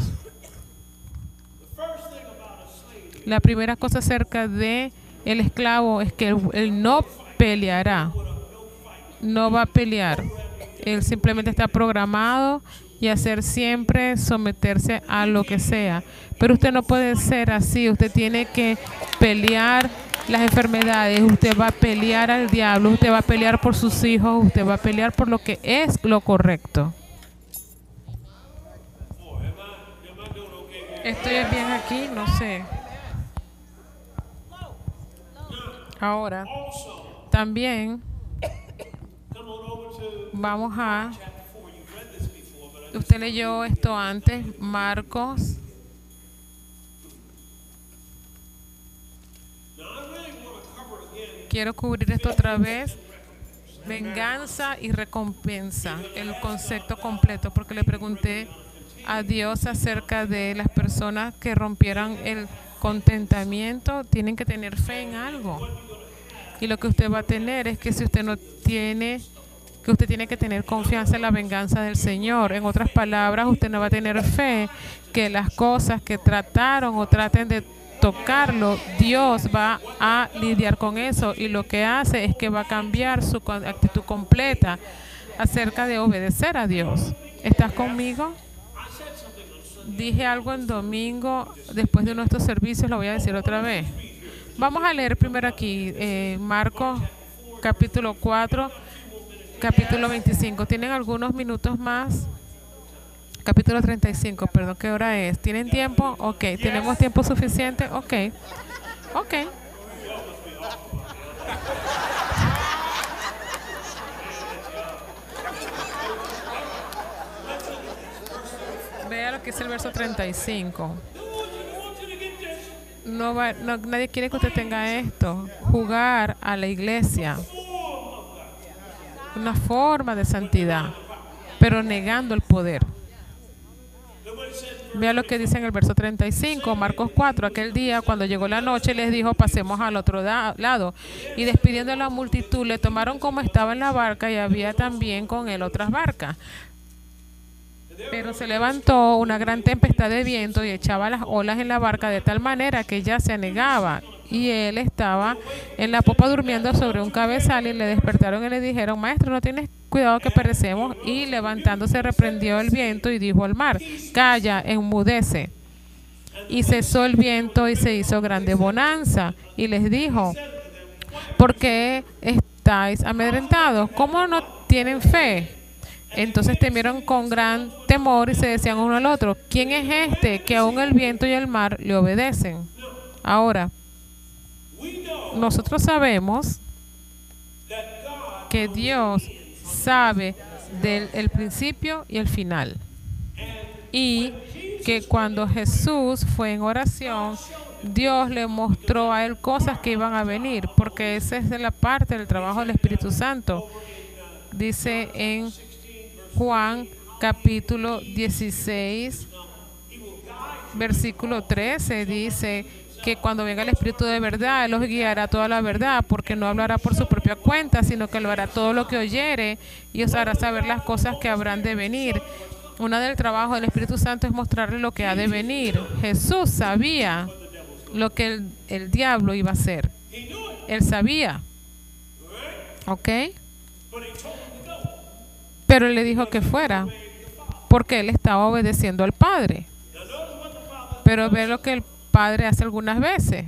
La primera cosa acerca de el esclavo es que él, él no peleará, no va a pelear. Él simplemente está programado y hacer siempre someterse a lo que sea. Pero usted no puede ser así. Usted tiene que pelear las enfermedades. Usted va a pelear al diablo. Usted va a pelear por sus hijos. Usted va a pelear por lo que es lo correcto. ¿Estoy bien aquí? No sé. Ahora, también vamos a... Usted leyó esto antes, Marcos. Quiero cubrir esto otra vez. Venganza y recompensa, el concepto completo, porque le pregunté a Dios acerca de las personas que rompieran el contentamiento. Tienen que tener fe en algo. Y lo que usted va a tener es que si usted no tiene, que usted tiene que tener confianza en la venganza del Señor. En otras palabras, usted no va a tener fe que las cosas que trataron o traten de tocarlo, Dios va a lidiar con eso, y lo que hace es que va a cambiar su actitud completa acerca de obedecer a Dios. ¿Estás conmigo? Dije algo en domingo después de nuestros servicios, lo voy a decir otra vez. Vamos a leer primero aquí, eh, Marcos capítulo cuatro, capítulo veinticinco. ¿Tienen algunos minutos más? Capítulo treinta y cinco, perdón, ¿qué hora es? ¿Tienen tiempo? Ok, ¿tenemos tiempo suficiente? Ok, ok. Vea lo que es el verso treinta y cinco. No va, no, nadie quiere que usted tenga esto. Jugar a la iglesia. Una forma de santidad, pero negando el poder. Vea lo que dice en el verso treinta y cinco, Marcos cuatro. Aquel día, cuando llegó la noche, les dijo: pasemos al otro da- lado. Y despidiendo a la multitud, le tomaron como estaba en la barca, y había también con él otras barcas. Pero se levantó una gran tempestad de viento y echaba las olas en la barca de tal manera que ya se anegaba. Y él estaba en la popa durmiendo sobre un cabezal y le despertaron y le dijeron: Maestro, ¿no tienes cuidado que perecemos? Y levantándose reprendió el viento y dijo al mar: Calla, enmudece. Y cesó el viento y se hizo grande bonanza. Y les dijo: ¿por qué estáis amedrentados? ¿Cómo no tienen fe? Entonces temieron con gran temor y se decían uno al otro: ¿quién es este que aún el viento y el mar le obedecen? Ahora, nosotros sabemos que Dios sabe del el principio y el final. Y que cuando Jesús fue en oración, Dios le mostró a él cosas que iban a venir, porque esa es de la parte del trabajo del Espíritu Santo. Dice en Juan capítulo dieciséis, versículo trece, dice que cuando venga el Espíritu de verdad, Él los guiará a toda la verdad, porque no hablará por su propia cuenta, sino que lo hará todo lo que oyere y os hará saber las cosas que habrán de venir. Una del trabajo del Espíritu Santo es mostrarle lo que ha de venir. Jesús sabía lo que el, el diablo iba a hacer. Él sabía. ¿Ok? Pero él le dijo que fuera, porque él estaba obedeciendo al Padre. Pero ve lo que el Padre hace algunas veces.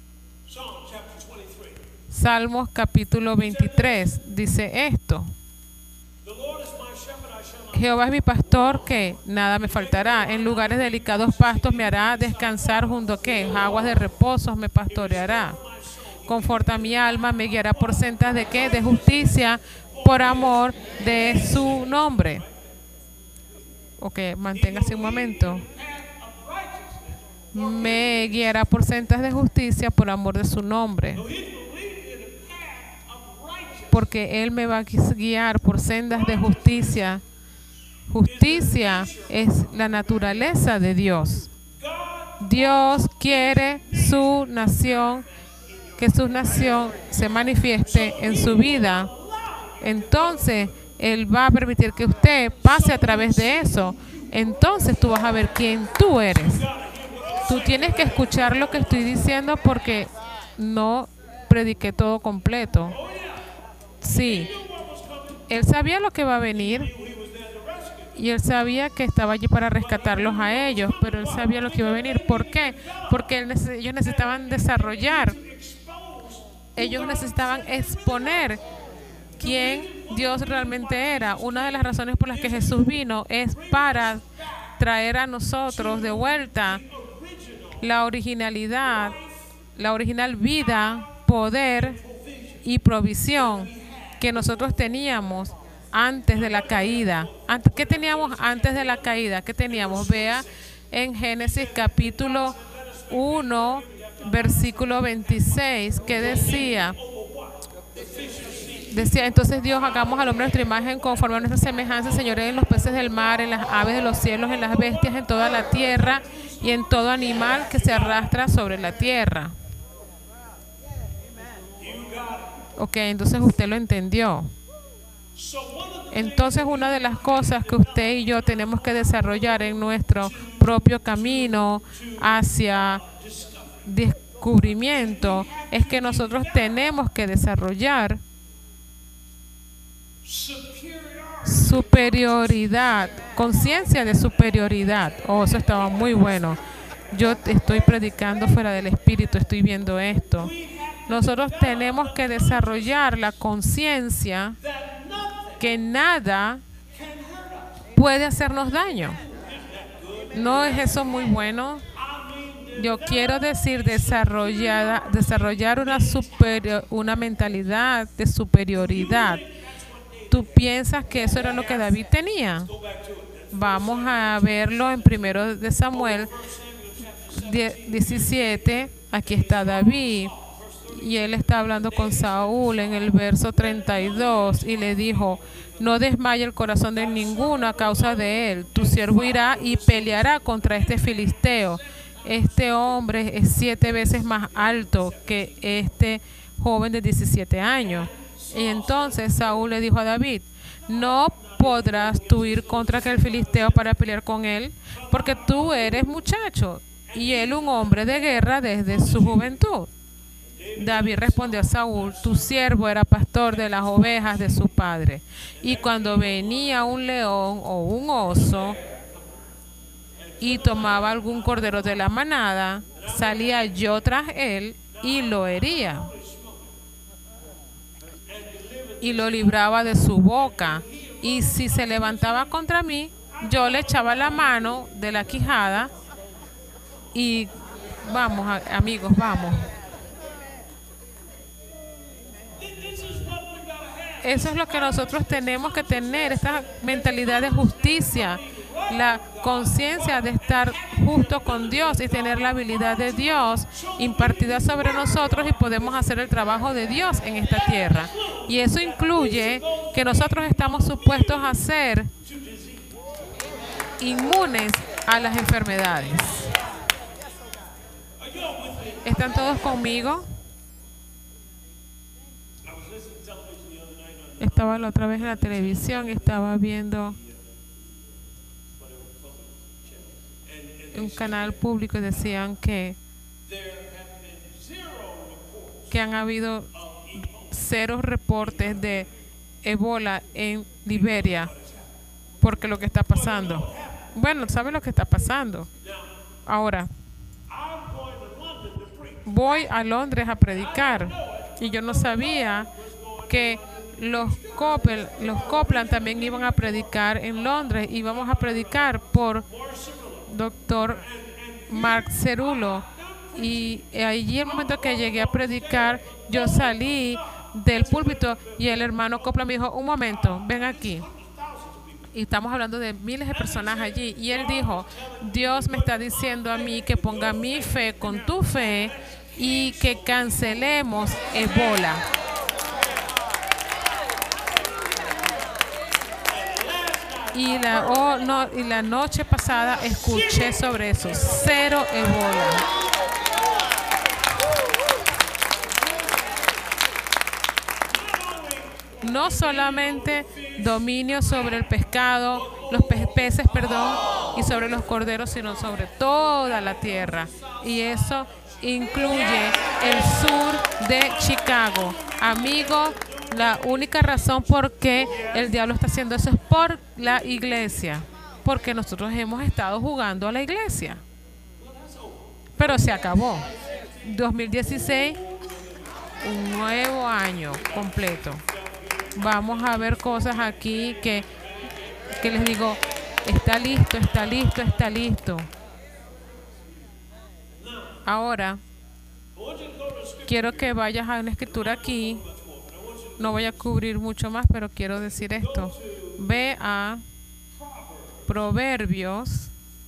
Salmos capítulo veintitrés dice esto: Jehová es mi pastor, que nada me faltará. En lugares delicados pastos me hará descansar, junto a qué aguas de reposo me pastoreará. Conforta mi alma, me guiará por sendas de qué, de justicia, por amor de su nombre. Ok, manténgase un momento. Me guiará por sendas de justicia por amor de su nombre. Porque Él me va a guiar por sendas de justicia. Justicia es la naturaleza de Dios. Dios quiere su nación, que su nación se manifieste en su vida. Entonces, Él va a permitir que usted pase a través de eso. Entonces tú vas a ver quién tú eres. Tú tienes que escuchar lo que estoy diciendo, porque no prediqué todo completo. Sí, Él sabía lo que va a venir y Él sabía que estaba allí para rescatarlos a ellos, pero Él sabía lo que iba a venir. ¿Por qué? Porque él, ellos necesitaban desarrollar, ellos necesitaban exponer quién Dios realmente era. Una de las razones por las que Jesús vino es para traer a nosotros de vuelta la originalidad, la original vida, poder y provisión que nosotros teníamos antes de la caída. ¿Qué teníamos antes de la caída? ¿Qué teníamos? Vea en Génesis capítulo uno, versículo veintiséis, que decía, decía, entonces Dios, hagamos al hombre a nuestra imagen conforme a nuestra semejanza, señoreen en los peces del mar, en las aves de los cielos, en las bestias, en toda la tierra y en todo animal que se arrastra sobre la tierra. Ok, entonces usted lo entendió. Entonces una de las cosas que usted y yo tenemos que desarrollar en nuestro propio camino hacia descubrimiento es que nosotros tenemos que desarrollar superioridad, conciencia de superioridad. Oh, eso estaba muy bueno. Yo estoy predicando fuera del espíritu, estoy viendo esto. Nosotros tenemos que desarrollar la conciencia que nada puede hacernos daño. ¿No es eso muy bueno? Yo quiero decir desarrollada, desarrollar una, superior, una mentalidad de superioridad. ¿Tú piensas que eso era lo que David tenía? Vamos a verlo en primero de Samuel diecisiete. Aquí está David. Y él está hablando con Saúl en el verso treinta y dos y le dijo: no desmaye el corazón de ninguno a causa de él. Tu siervo irá y peleará contra este filisteo. Este hombre es siete veces más alto que este joven de diecisiete años. Y entonces Saúl le dijo a David: no podrás tú ir contra aquel filisteo para pelear con él? Porque tú eres muchacho y él un hombre de guerra desde su juventud. David respondió a Saúl: tu siervo era pastor de las ovejas de su padre, y cuando venía un león o un oso y tomaba algún cordero de la manada, salía yo tras él y lo hería y lo libraba de su boca, y si se levantaba contra mí, yo le echaba la mano de la quijada y vamos, a- amigos, vamos. Eso es lo que nosotros tenemos que tener, esta mentalidad de justicia, la conciencia de estar justo con Dios y tener la habilidad de Dios impartida sobre nosotros, y podemos hacer el trabajo de Dios en esta tierra. Y eso incluye que nosotros estamos supuestos a ser inmunes a las enfermedades. ¿Están todos conmigo? Estaba la otra vez en la televisión, estaba viendo un canal público y decían que, que han habido cero reportes de Ebola en Liberia, porque lo que está pasando. Bueno, ¿sabe lo que está pasando? Ahora, voy a Londres a predicar y yo no sabía que los Coppel, los Copland también iban a predicar en Londres, y vamos a predicar por doctor Mark Cerulo. Y allí, el momento que llegué a predicar, yo salí del púlpito y el hermano Copland me dijo: un momento, ven aquí. Y estamos hablando de miles de personas allí, y él dijo: Dios me está diciendo a mí que ponga mi fe con tu fe y que cancelemos Ebola. Y la, oh, no, y la noche pasada escuché sobre eso. Cero Ebola. No solamente dominio sobre el pescado, los pe peces, perdón, y sobre los corderos, sino sobre toda la tierra. Y eso incluye el sur de Chicago. Amigo, la única razón por qué el diablo está haciendo eso es por la iglesia, porque nosotros hemos estado jugando a la iglesia. Pero se acabó. dos mil dieciséis, un nuevo año completo. Vamos a ver cosas aquí que, que les digo, está listo, está listo, está listo. Ahora, quiero que vayas a una escritura aquí. No voy a cubrir mucho más, pero quiero decir esto. Ve a Proverbios,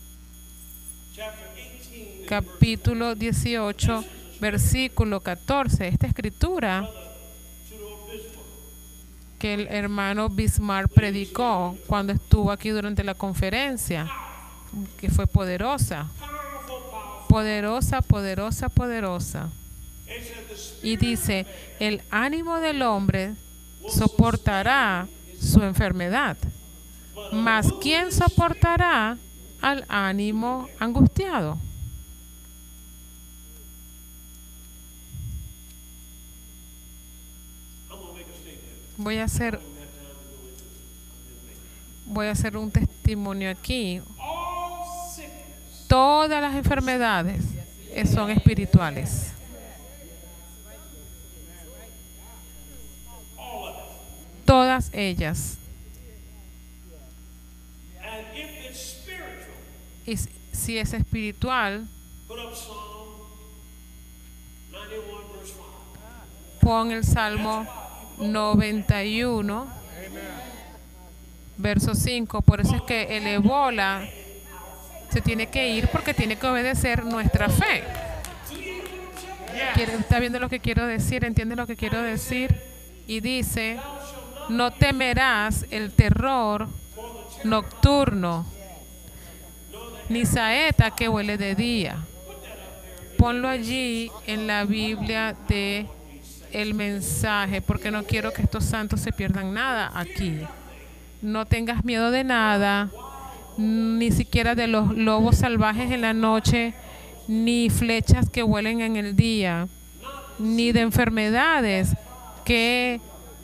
capítulo dieciocho, versículo catorce. Esta escritura que el hermano Bismarck predicó cuando estuvo aquí durante la conferencia, que fue poderosa. Poderosa, poderosa, poderosa. Y dice: el ánimo del hombre soportará su enfermedad, mas ¿quién soportará al ánimo angustiado? Voy a hacer voy a hacer un testimonio aquí. Todas las enfermedades son espirituales. Todas ellas. Y si es espiritual, pon el Salmo noventa y uno, verso cinco. Por eso es que el Ebola se tiene que ir, porque tiene que obedecer nuestra fe. ¿Está viendo lo que quiero decir? ¿Entiende lo que quiero decir? Y dice: no temerás el terror nocturno, ni saeta que huele de día. Ponlo allí en la Biblia de El Mensaje, porque no quiero que estos santos se pierdan nada aquí. no tengas miedo de nada, ni siquiera de los lobos salvajes en la noche, ni flechas que vuelen en el día, ni de enfermedades que,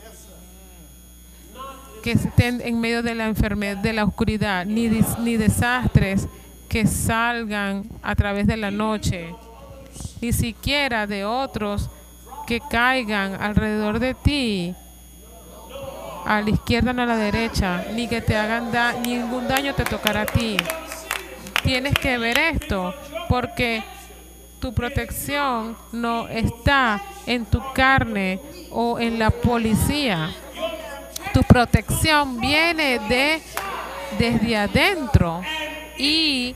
que estén en medio de la enfermedad, de la oscuridad, ni, ni desastres que salgan a través de la noche, ni siquiera de otros que caigan alrededor de ti, a la izquierda ni a la derecha, ni que te hagan da ningún daño te tocará a ti. Tienes que ver esto, porque tu protección no está en tu carne o en la policía. Tu protección viene de desde adentro, y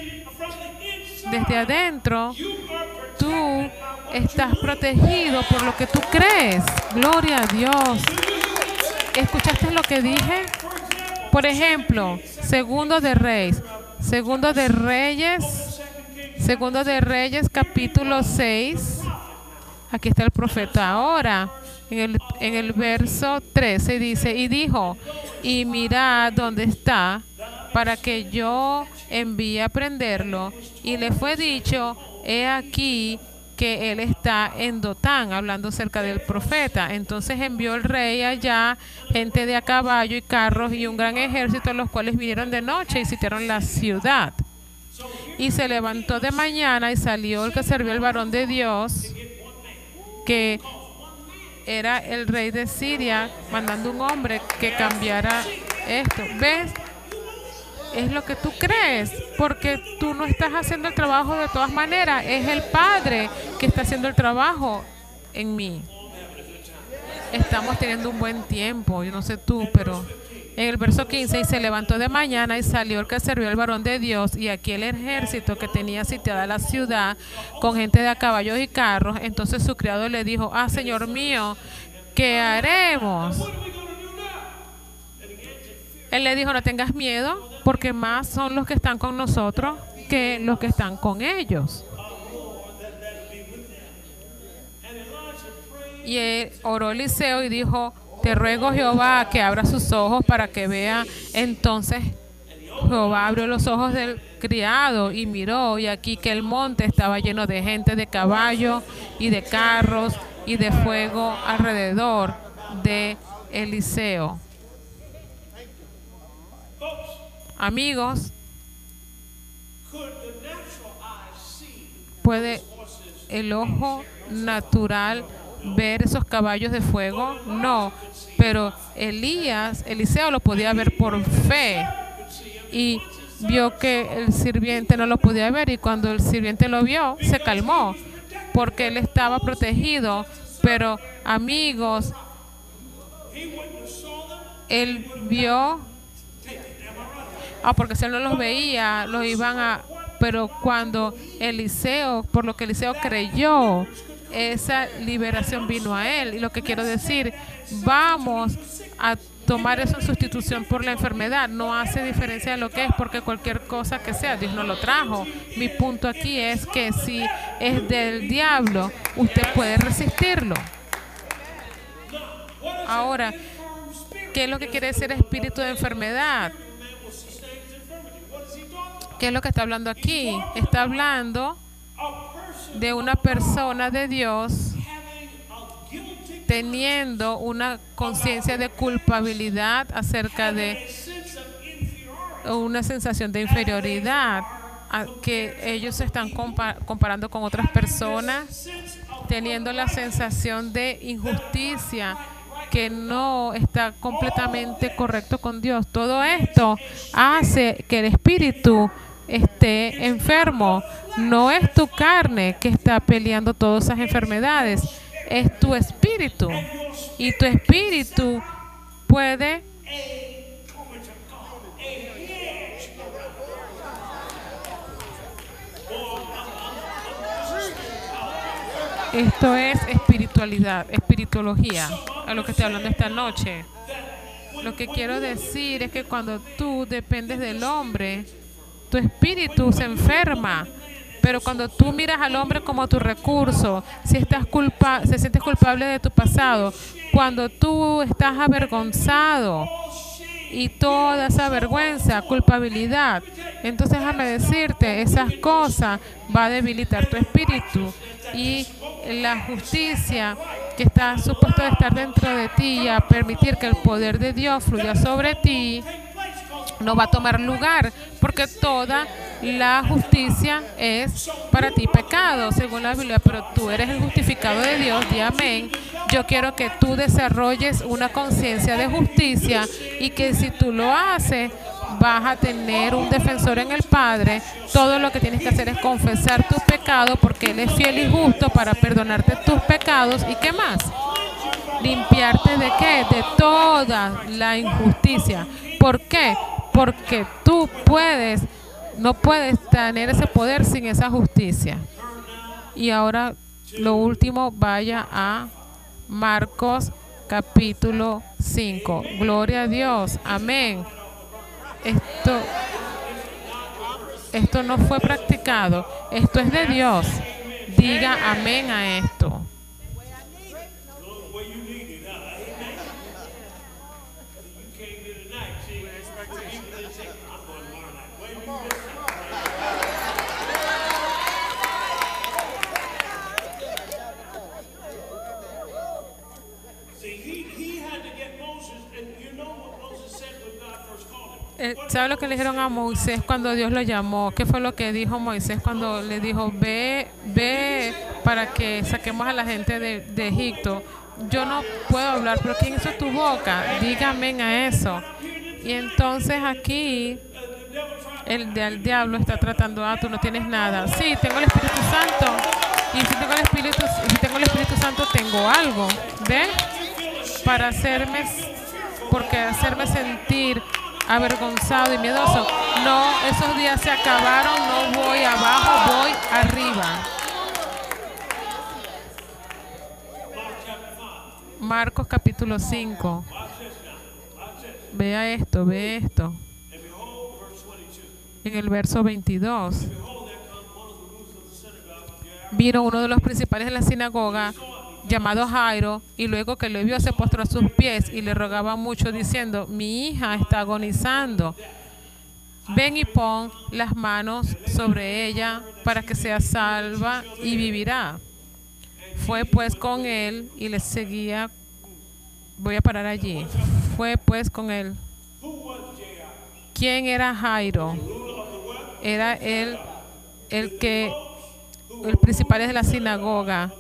desde adentro tú estás protegido por lo que tú crees. Gloria a Dios. ¿Escuchaste lo que dije? Por ejemplo, Segundo de Reyes, Segundo de Reyes, Segundo de Reyes, capítulo seis. Aquí está el profeta ahora. En el, en el verso trece dice, y dijo, y mirad dónde está, para que yo envíe a prenderlo. Y le fue dicho, he aquí que él está en Dotán, hablando acerca del profeta. Entonces envió el rey allá gente de a caballo y carros y un gran ejército, los cuales vinieron de noche y sitiaron la ciudad. Y se levantó de mañana y salió el que sirvió el varón de Dios, que era el rey de Siria, mandando un hombre que cambiara esto. ¿Ves? Es lo que tú crees, porque tú no estás haciendo el trabajo de todas maneras. Es el Padre que está haciendo el trabajo en mí. Estamos teniendo un buen tiempo, yo no sé tú, pero en el verso quince, y se levantó de mañana y salió el que sirvió el varón de Dios, y aquí el ejército que tenía sitiada la ciudad con gente de a caballos y carros. Entonces su criado le dijo, ah, Señor mío, ¿qué haremos? Él le dijo, no tengas miedo, porque más son los que están con nosotros que los que están con ellos. Y él oró Eliseo y dijo, te ruego, Jehová, que abra sus ojos para que vea. Entonces Jehová abrió los ojos del criado y miró, y aquí que el monte estaba lleno de gente de caballo y de carros y de fuego alrededor de Eliseo. Amigos, ¿puede el ojo natural ver esos caballos de fuego? No, pero Elías, Eliseo lo podía ver por fe, y vio que el sirviente no lo podía ver, y cuando el sirviente lo vio, se calmó, porque él estaba protegido. Pero amigos, él vio, ah, porque si él no los veía, los iban a, pero cuando Eliseo, por lo que Eliseo creyó, esa liberación vino a él. Y lo que quiero decir, vamos a tomar eso en sustitución por la enfermedad. No hace diferencia de lo que es, porque cualquier cosa que sea, Dios no lo trajo. Mi punto aquí es que si es del diablo, usted puede resistirlo. Ahora, ¿qué es lo que quiere decir espíritu de enfermedad? ¿Qué es lo que está hablando aquí? Está hablando de una persona de Dios teniendo una conciencia de culpabilidad acerca de una sensación de inferioridad, a que ellos se están compa comparando con otras personas, teniendo la sensación de injusticia, que no está completamente correcto con Dios. Todo esto hace que el espíritu esté enfermo. No es tu carne que está peleando todas esas enfermedades, es tu espíritu. Y tu espíritu puede esto es espiritualidad, espirituología, a lo que estoy hablando esta noche. Lo que quiero decir es que cuando tú dependes del hombre, tu espíritu se enferma. Pero cuando tú miras al hombre como tu recurso, si estás culpa, se sientes culpable de tu pasado, cuando tú estás avergonzado y toda esa vergüenza, culpabilidad. Entonces déjame decirte, esas cosas va a debilitar tu espíritu, y la justicia que está supuesto de estar dentro de ti y a permitir que el poder de Dios fluya sobre ti no va a tomar lugar, porque toda la justicia es para ti pecado, según la Biblia, pero tú eres el justificado de Dios, di amén. Yo quiero que tú desarrolles una conciencia de justicia, y que si tú lo haces, vas a tener un defensor en el Padre. Todo lo que tienes que hacer es confesar tus pecados, porque Él es fiel y justo para perdonarte tus pecados. ¿Y qué más? Limpiarte de qué? De toda la injusticia. ¿Por qué? Porque tú puedes, no puedes tener ese poder sin esa justicia. Y ahora, lo último, vaya a Marcos capítulo cinco. Gloria a Dios. Amén. Esto, esto no fue practicado. Esto es de Dios. Diga amén a esto. ¿Sabe lo que le dijeron a Moisés cuando Dios lo llamó? ¿Qué fue lo que dijo Moisés cuando le dijo, ve, ve para que saquemos a la gente de, de Egipto? Yo no puedo hablar, pero ¿quién hizo tu boca? Dígame a eso. Y entonces aquí el, el diablo está tratando, ah, tú no tienes nada. Sí, tengo el Espíritu Santo. Y si tengo el Espíritu, si tengo el Espíritu Santo, tengo algo. ¿Ve? Para hacerme, porque hacerme sentir avergonzado y miedoso. No, esos días se acabaron, no voy abajo, voy arriba. Marcos capítulo cinco. Vea esto, ve esto. En el verso veintidós. Vino uno de los principales de la sinagoga, llamado Jairo, y luego que le vio se postró a sus pies y le rogaba mucho diciendo, mi hija está agonizando, ven y pon las manos sobre ella para que sea salva y vivirá. Fue pues con él y le seguía. Voy a parar allí. Fue pues con él. ¿Quién era Jairo? Era él el que el principal de la sinagoga.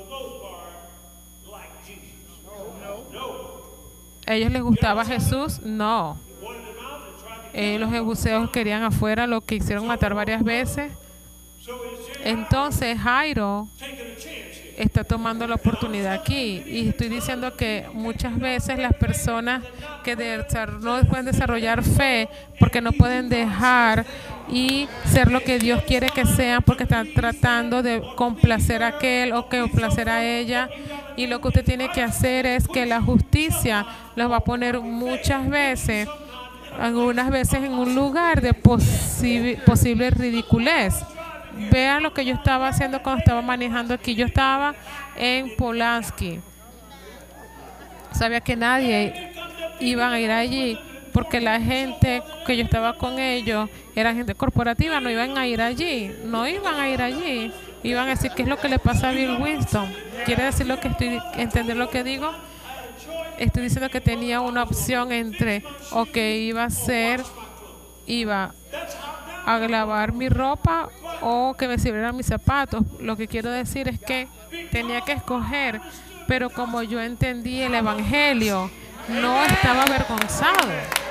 ¿A ellos les gustaba Jesús? No. Eh, los jebuseos querían afuera, lo que hicieron matar varias veces. Entonces Jairo está tomando la oportunidad aquí, y estoy diciendo que muchas veces las personas que de, no pueden desarrollar fe porque no pueden dejar y ser lo que Dios quiere que sean, porque están tratando de complacer a aquel o que complacer a ella, y lo que usted tiene que hacer es que la justicia los va a poner muchas veces, algunas veces en un lugar de posi posible ridiculez. Vean lo que yo estaba haciendo cuando estaba manejando aquí. Yo estaba en Polanski. Sabía que nadie iba a ir allí, porque la gente que yo estaba con ellos era gente corporativa, no iban a ir allí, no iban a ir allí. Iban a decir, ¿qué es lo que le pasa a Bill Winston? ¿Quiere decir lo que estoy, entender lo que digo? Estoy diciendo que tenía una opción entre, o que iba a ser, iba a lavar mi ropa o que me sirvieran mis zapatos. Lo que quiero decir es que tenía que escoger, pero como yo entendí el evangelio, no estaba avergonzado.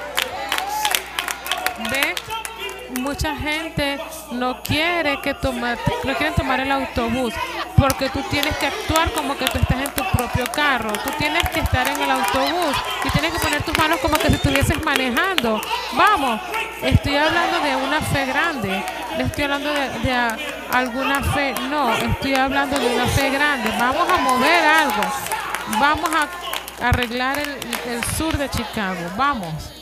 ¿Ve? Mucha gente no quiere que tomar, no quieren tomar el autobús, porque tú tienes que actuar como que tú estás en tu propio carro. Tú tienes que estar en el autobús y tienes que poner tus manos como que si estuvieses manejando. Vamos, estoy hablando de una fe grande. Le estoy hablando de, de a, alguna fe. No, estoy hablando de una fe grande. Vamos a mover algo. Vamos a arreglar el, el sur de Chicago. Vamos.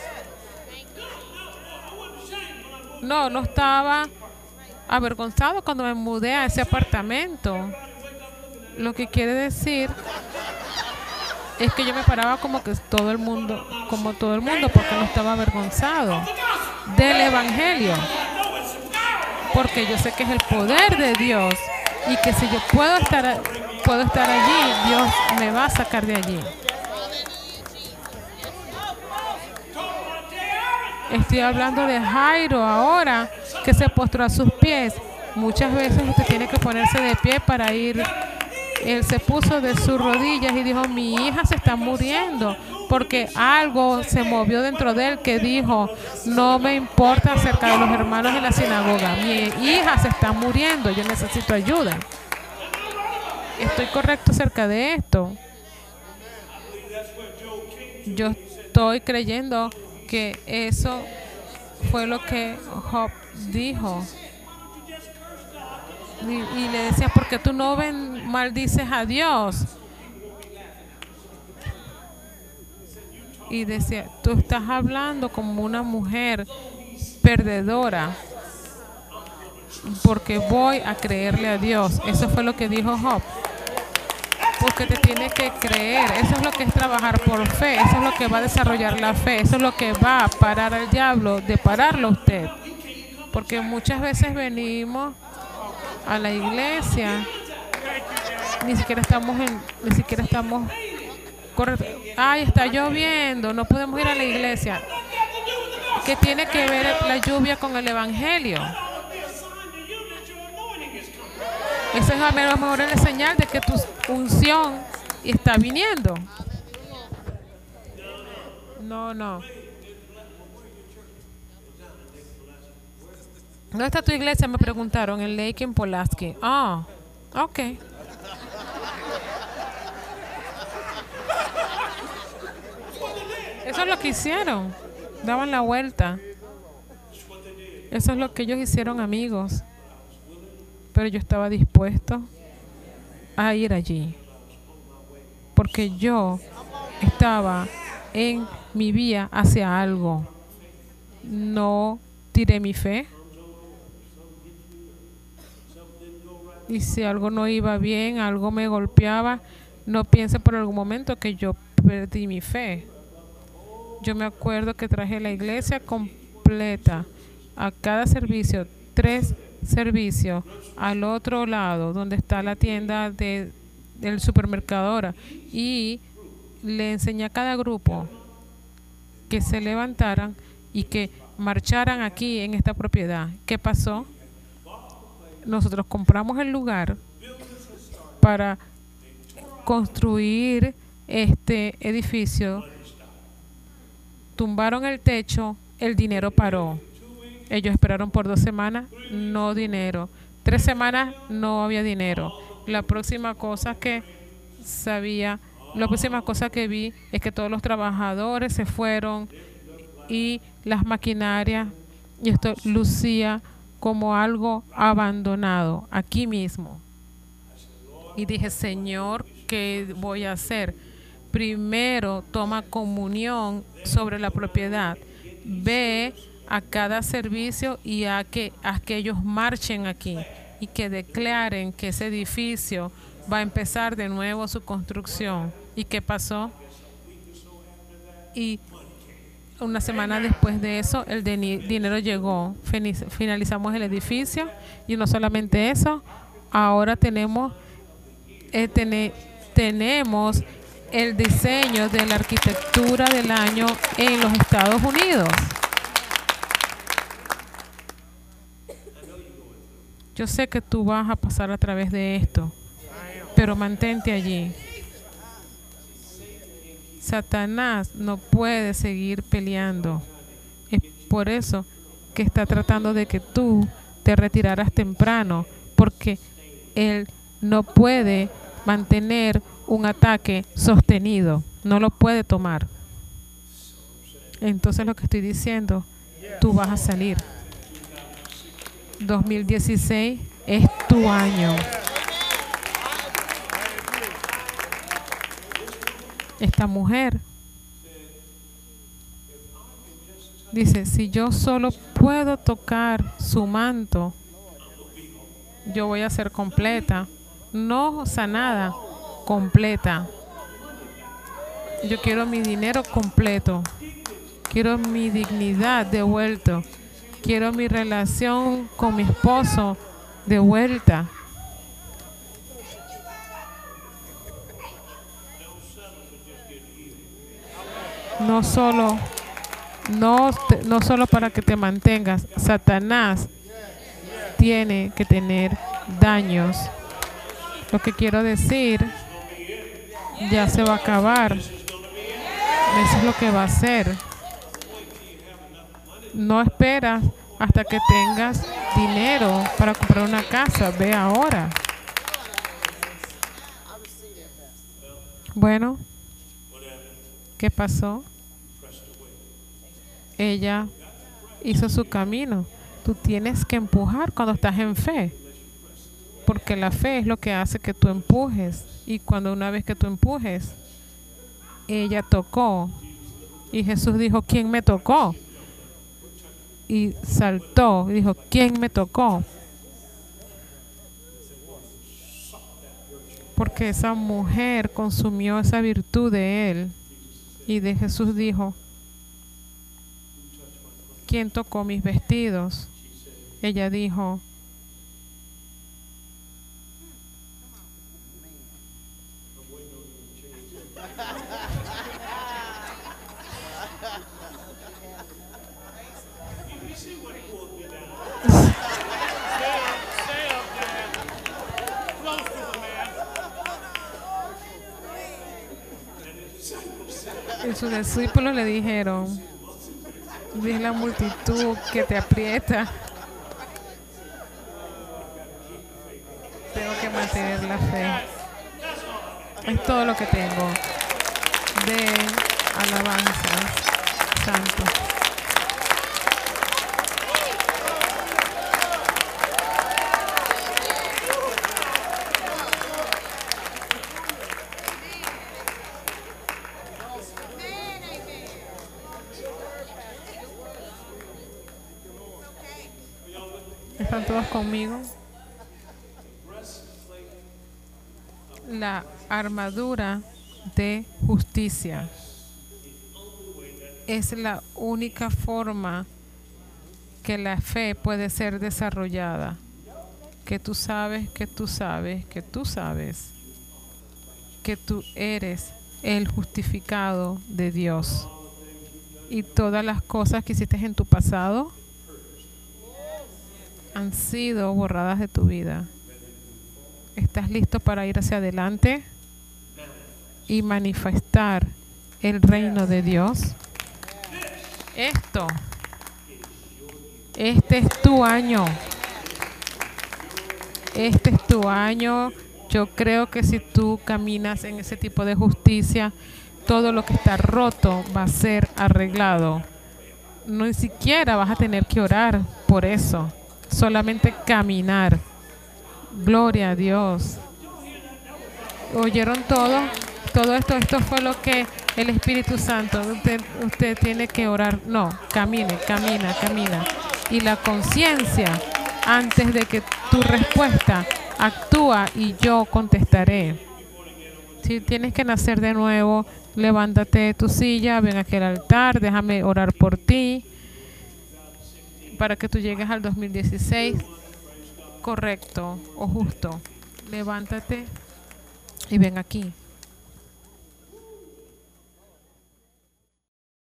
No, no estaba avergonzado cuando me mudé a ese apartamento. Lo que quiere decir es que yo me paraba como que todo el mundo, como todo el mundo, porque no estaba avergonzado del Evangelio. Porque yo sé que es el poder de Dios y que si yo puedo estar, puedo estar allí, Dios me va a sacar de allí. Estoy hablando de Jairo ahora, que se postró a sus pies. Muchas veces usted tiene que ponerse de pie para ir. Él se puso de sus rodillas y dijo, mi hija se está muriendo, porque algo se movió dentro de él que dijo, no me importa acerca de los hermanos en la sinagoga, mi hija se está muriendo, yo necesito ayuda. Estoy correcto acerca de esto. Yo estoy creyendo que eso fue lo que Job dijo. Y, y le decía, ¿por qué tú no ven, maldices a Dios? Y decía, tú estás hablando como una mujer perdedora, porque voy a creerle a Dios. Eso fue lo que dijo Job. Porque te tienes que creer. Eso es lo que es trabajar por fe. Eso es lo que va a desarrollar la fe. Eso es lo que va a parar al diablo, de pararlo a usted. Porque muchas veces venimos a la iglesia, ni siquiera estamos en, ni siquiera estamos correcto. Ay, está lloviendo, no podemos ir a la iglesia. ¿Qué tiene que ver la lluvia con el evangelio? Esa es a lo mejor la señal de que tu unción está viniendo. No, no. ¿Dónde está tu iglesia? Me preguntaron, en Lake en Pulaski. Ah, oh, ok. Eso es lo que hicieron. Daban la vuelta. Eso es lo que ellos hicieron, amigos. Pero yo estaba dispuesto a ir allí. Porque yo estaba en mi vía hacia algo. No tiré mi fe. Y si algo no iba bien, algo me golpeaba, no piense por algún momento que yo perdí mi fe. Yo me acuerdo que traje la iglesia completa a cada servicio, tres servicios al otro lado, donde está la tienda de, del supermercado ahora, y le enseñé a cada grupo que se levantaran y que marcharan aquí en esta propiedad. ¿Qué pasó? Nosotros compramos el lugar para construir este edificio. Tumbaron el techo, el dinero paró. Ellos esperaron por dos semanas, no dinero. Tres semanas, no había dinero. La próxima cosa que sabía, la próxima cosa que vi es que todos los trabajadores se fueron y las maquinarias, y esto lucía como algo abandonado aquí mismo. Y dije, Señor, ¿qué voy a hacer? Primero, toma comunión sobre la propiedad. Ve a cada servicio y a que, a que ellos marchen aquí y que declaren que ese edificio va a empezar de nuevo su construcción. ¿Y qué pasó? Y una semana después de eso, el dinero llegó. Finalizamos el edificio y no solamente eso, ahora tenemos, eh, ten, tenemos el diseño de la arquitectura del año en los Estados Unidos. Yo sé que tú vas a pasar a través de esto, pero mantente allí. Satanás no puede seguir peleando. Es por eso que está tratando de que tú te retiraras temprano, porque él no puede mantener un ataque sostenido, no lo puede tomar. Entonces lo que estoy diciendo, tú vas a salir. dos mil dieciséis es tu año. Esta mujer dice, si yo solo puedo tocar su manto, yo voy a ser completa. No sanada, completa. Yo quiero mi dinero completo. Quiero mi dignidad de vuelta. Quiero mi relación con mi esposo de vuelta. No solo, no, no solo para que te mantengas. Satanás tiene que tener daños. Lo que quiero decir, ya se va a acabar. Eso es lo que va a hacer. No esperas hasta que tengas dinero para comprar una casa. Ve ahora. Bueno, ¿qué pasó? Ella hizo su camino. Tú tienes que empujar cuando estás en fe. Porque la fe es lo que hace que tú empujes. Y cuando una vez que tú empujes, ella tocó. Y Jesús dijo, ¿quién me tocó? Y saltó y dijo, ¿quién me tocó? Porque esa mujer consumió esa virtud de él. Y de Jesús dijo, ¿quién tocó mis vestidos? Ella dijo, y sus discípulos le dijeron, vi la multitud que te aprieta. Tengo que mantener la fe. Es todo lo que tengo de alabanzas, santo. ¿Están todos conmigo? La armadura de justicia es la única forma que la fe puede ser desarrollada. Que tú sabes, que tú sabes, que tú sabes que tú eres el justificado de Dios. Y todas las cosas que hiciste en tu pasado han sido borradas de tu vida. ¿Estás listo para ir hacia adelante y manifestar el reino de Dios? Esto, este es tu año. Este es tu año. Yo creo que si tú caminas en ese tipo de justicia, todo lo que está roto va a ser arreglado. No ni siquiera vas a tener que orar por eso. Solamente caminar. Gloria a Dios. ¿Oyeron todo? Todo esto, esto fue lo que el Espíritu Santo, usted, usted tiene que orar. No, camine, camina, camina. Y la conciencia, antes de que tu respuesta actúa y yo contestaré. Si tienes que nacer de nuevo, levántate de tu silla, ven aquí al altar, déjame orar por ti, para que tú llegues al dos mil dieciséis correcto o justo. Levántate y ven aquí.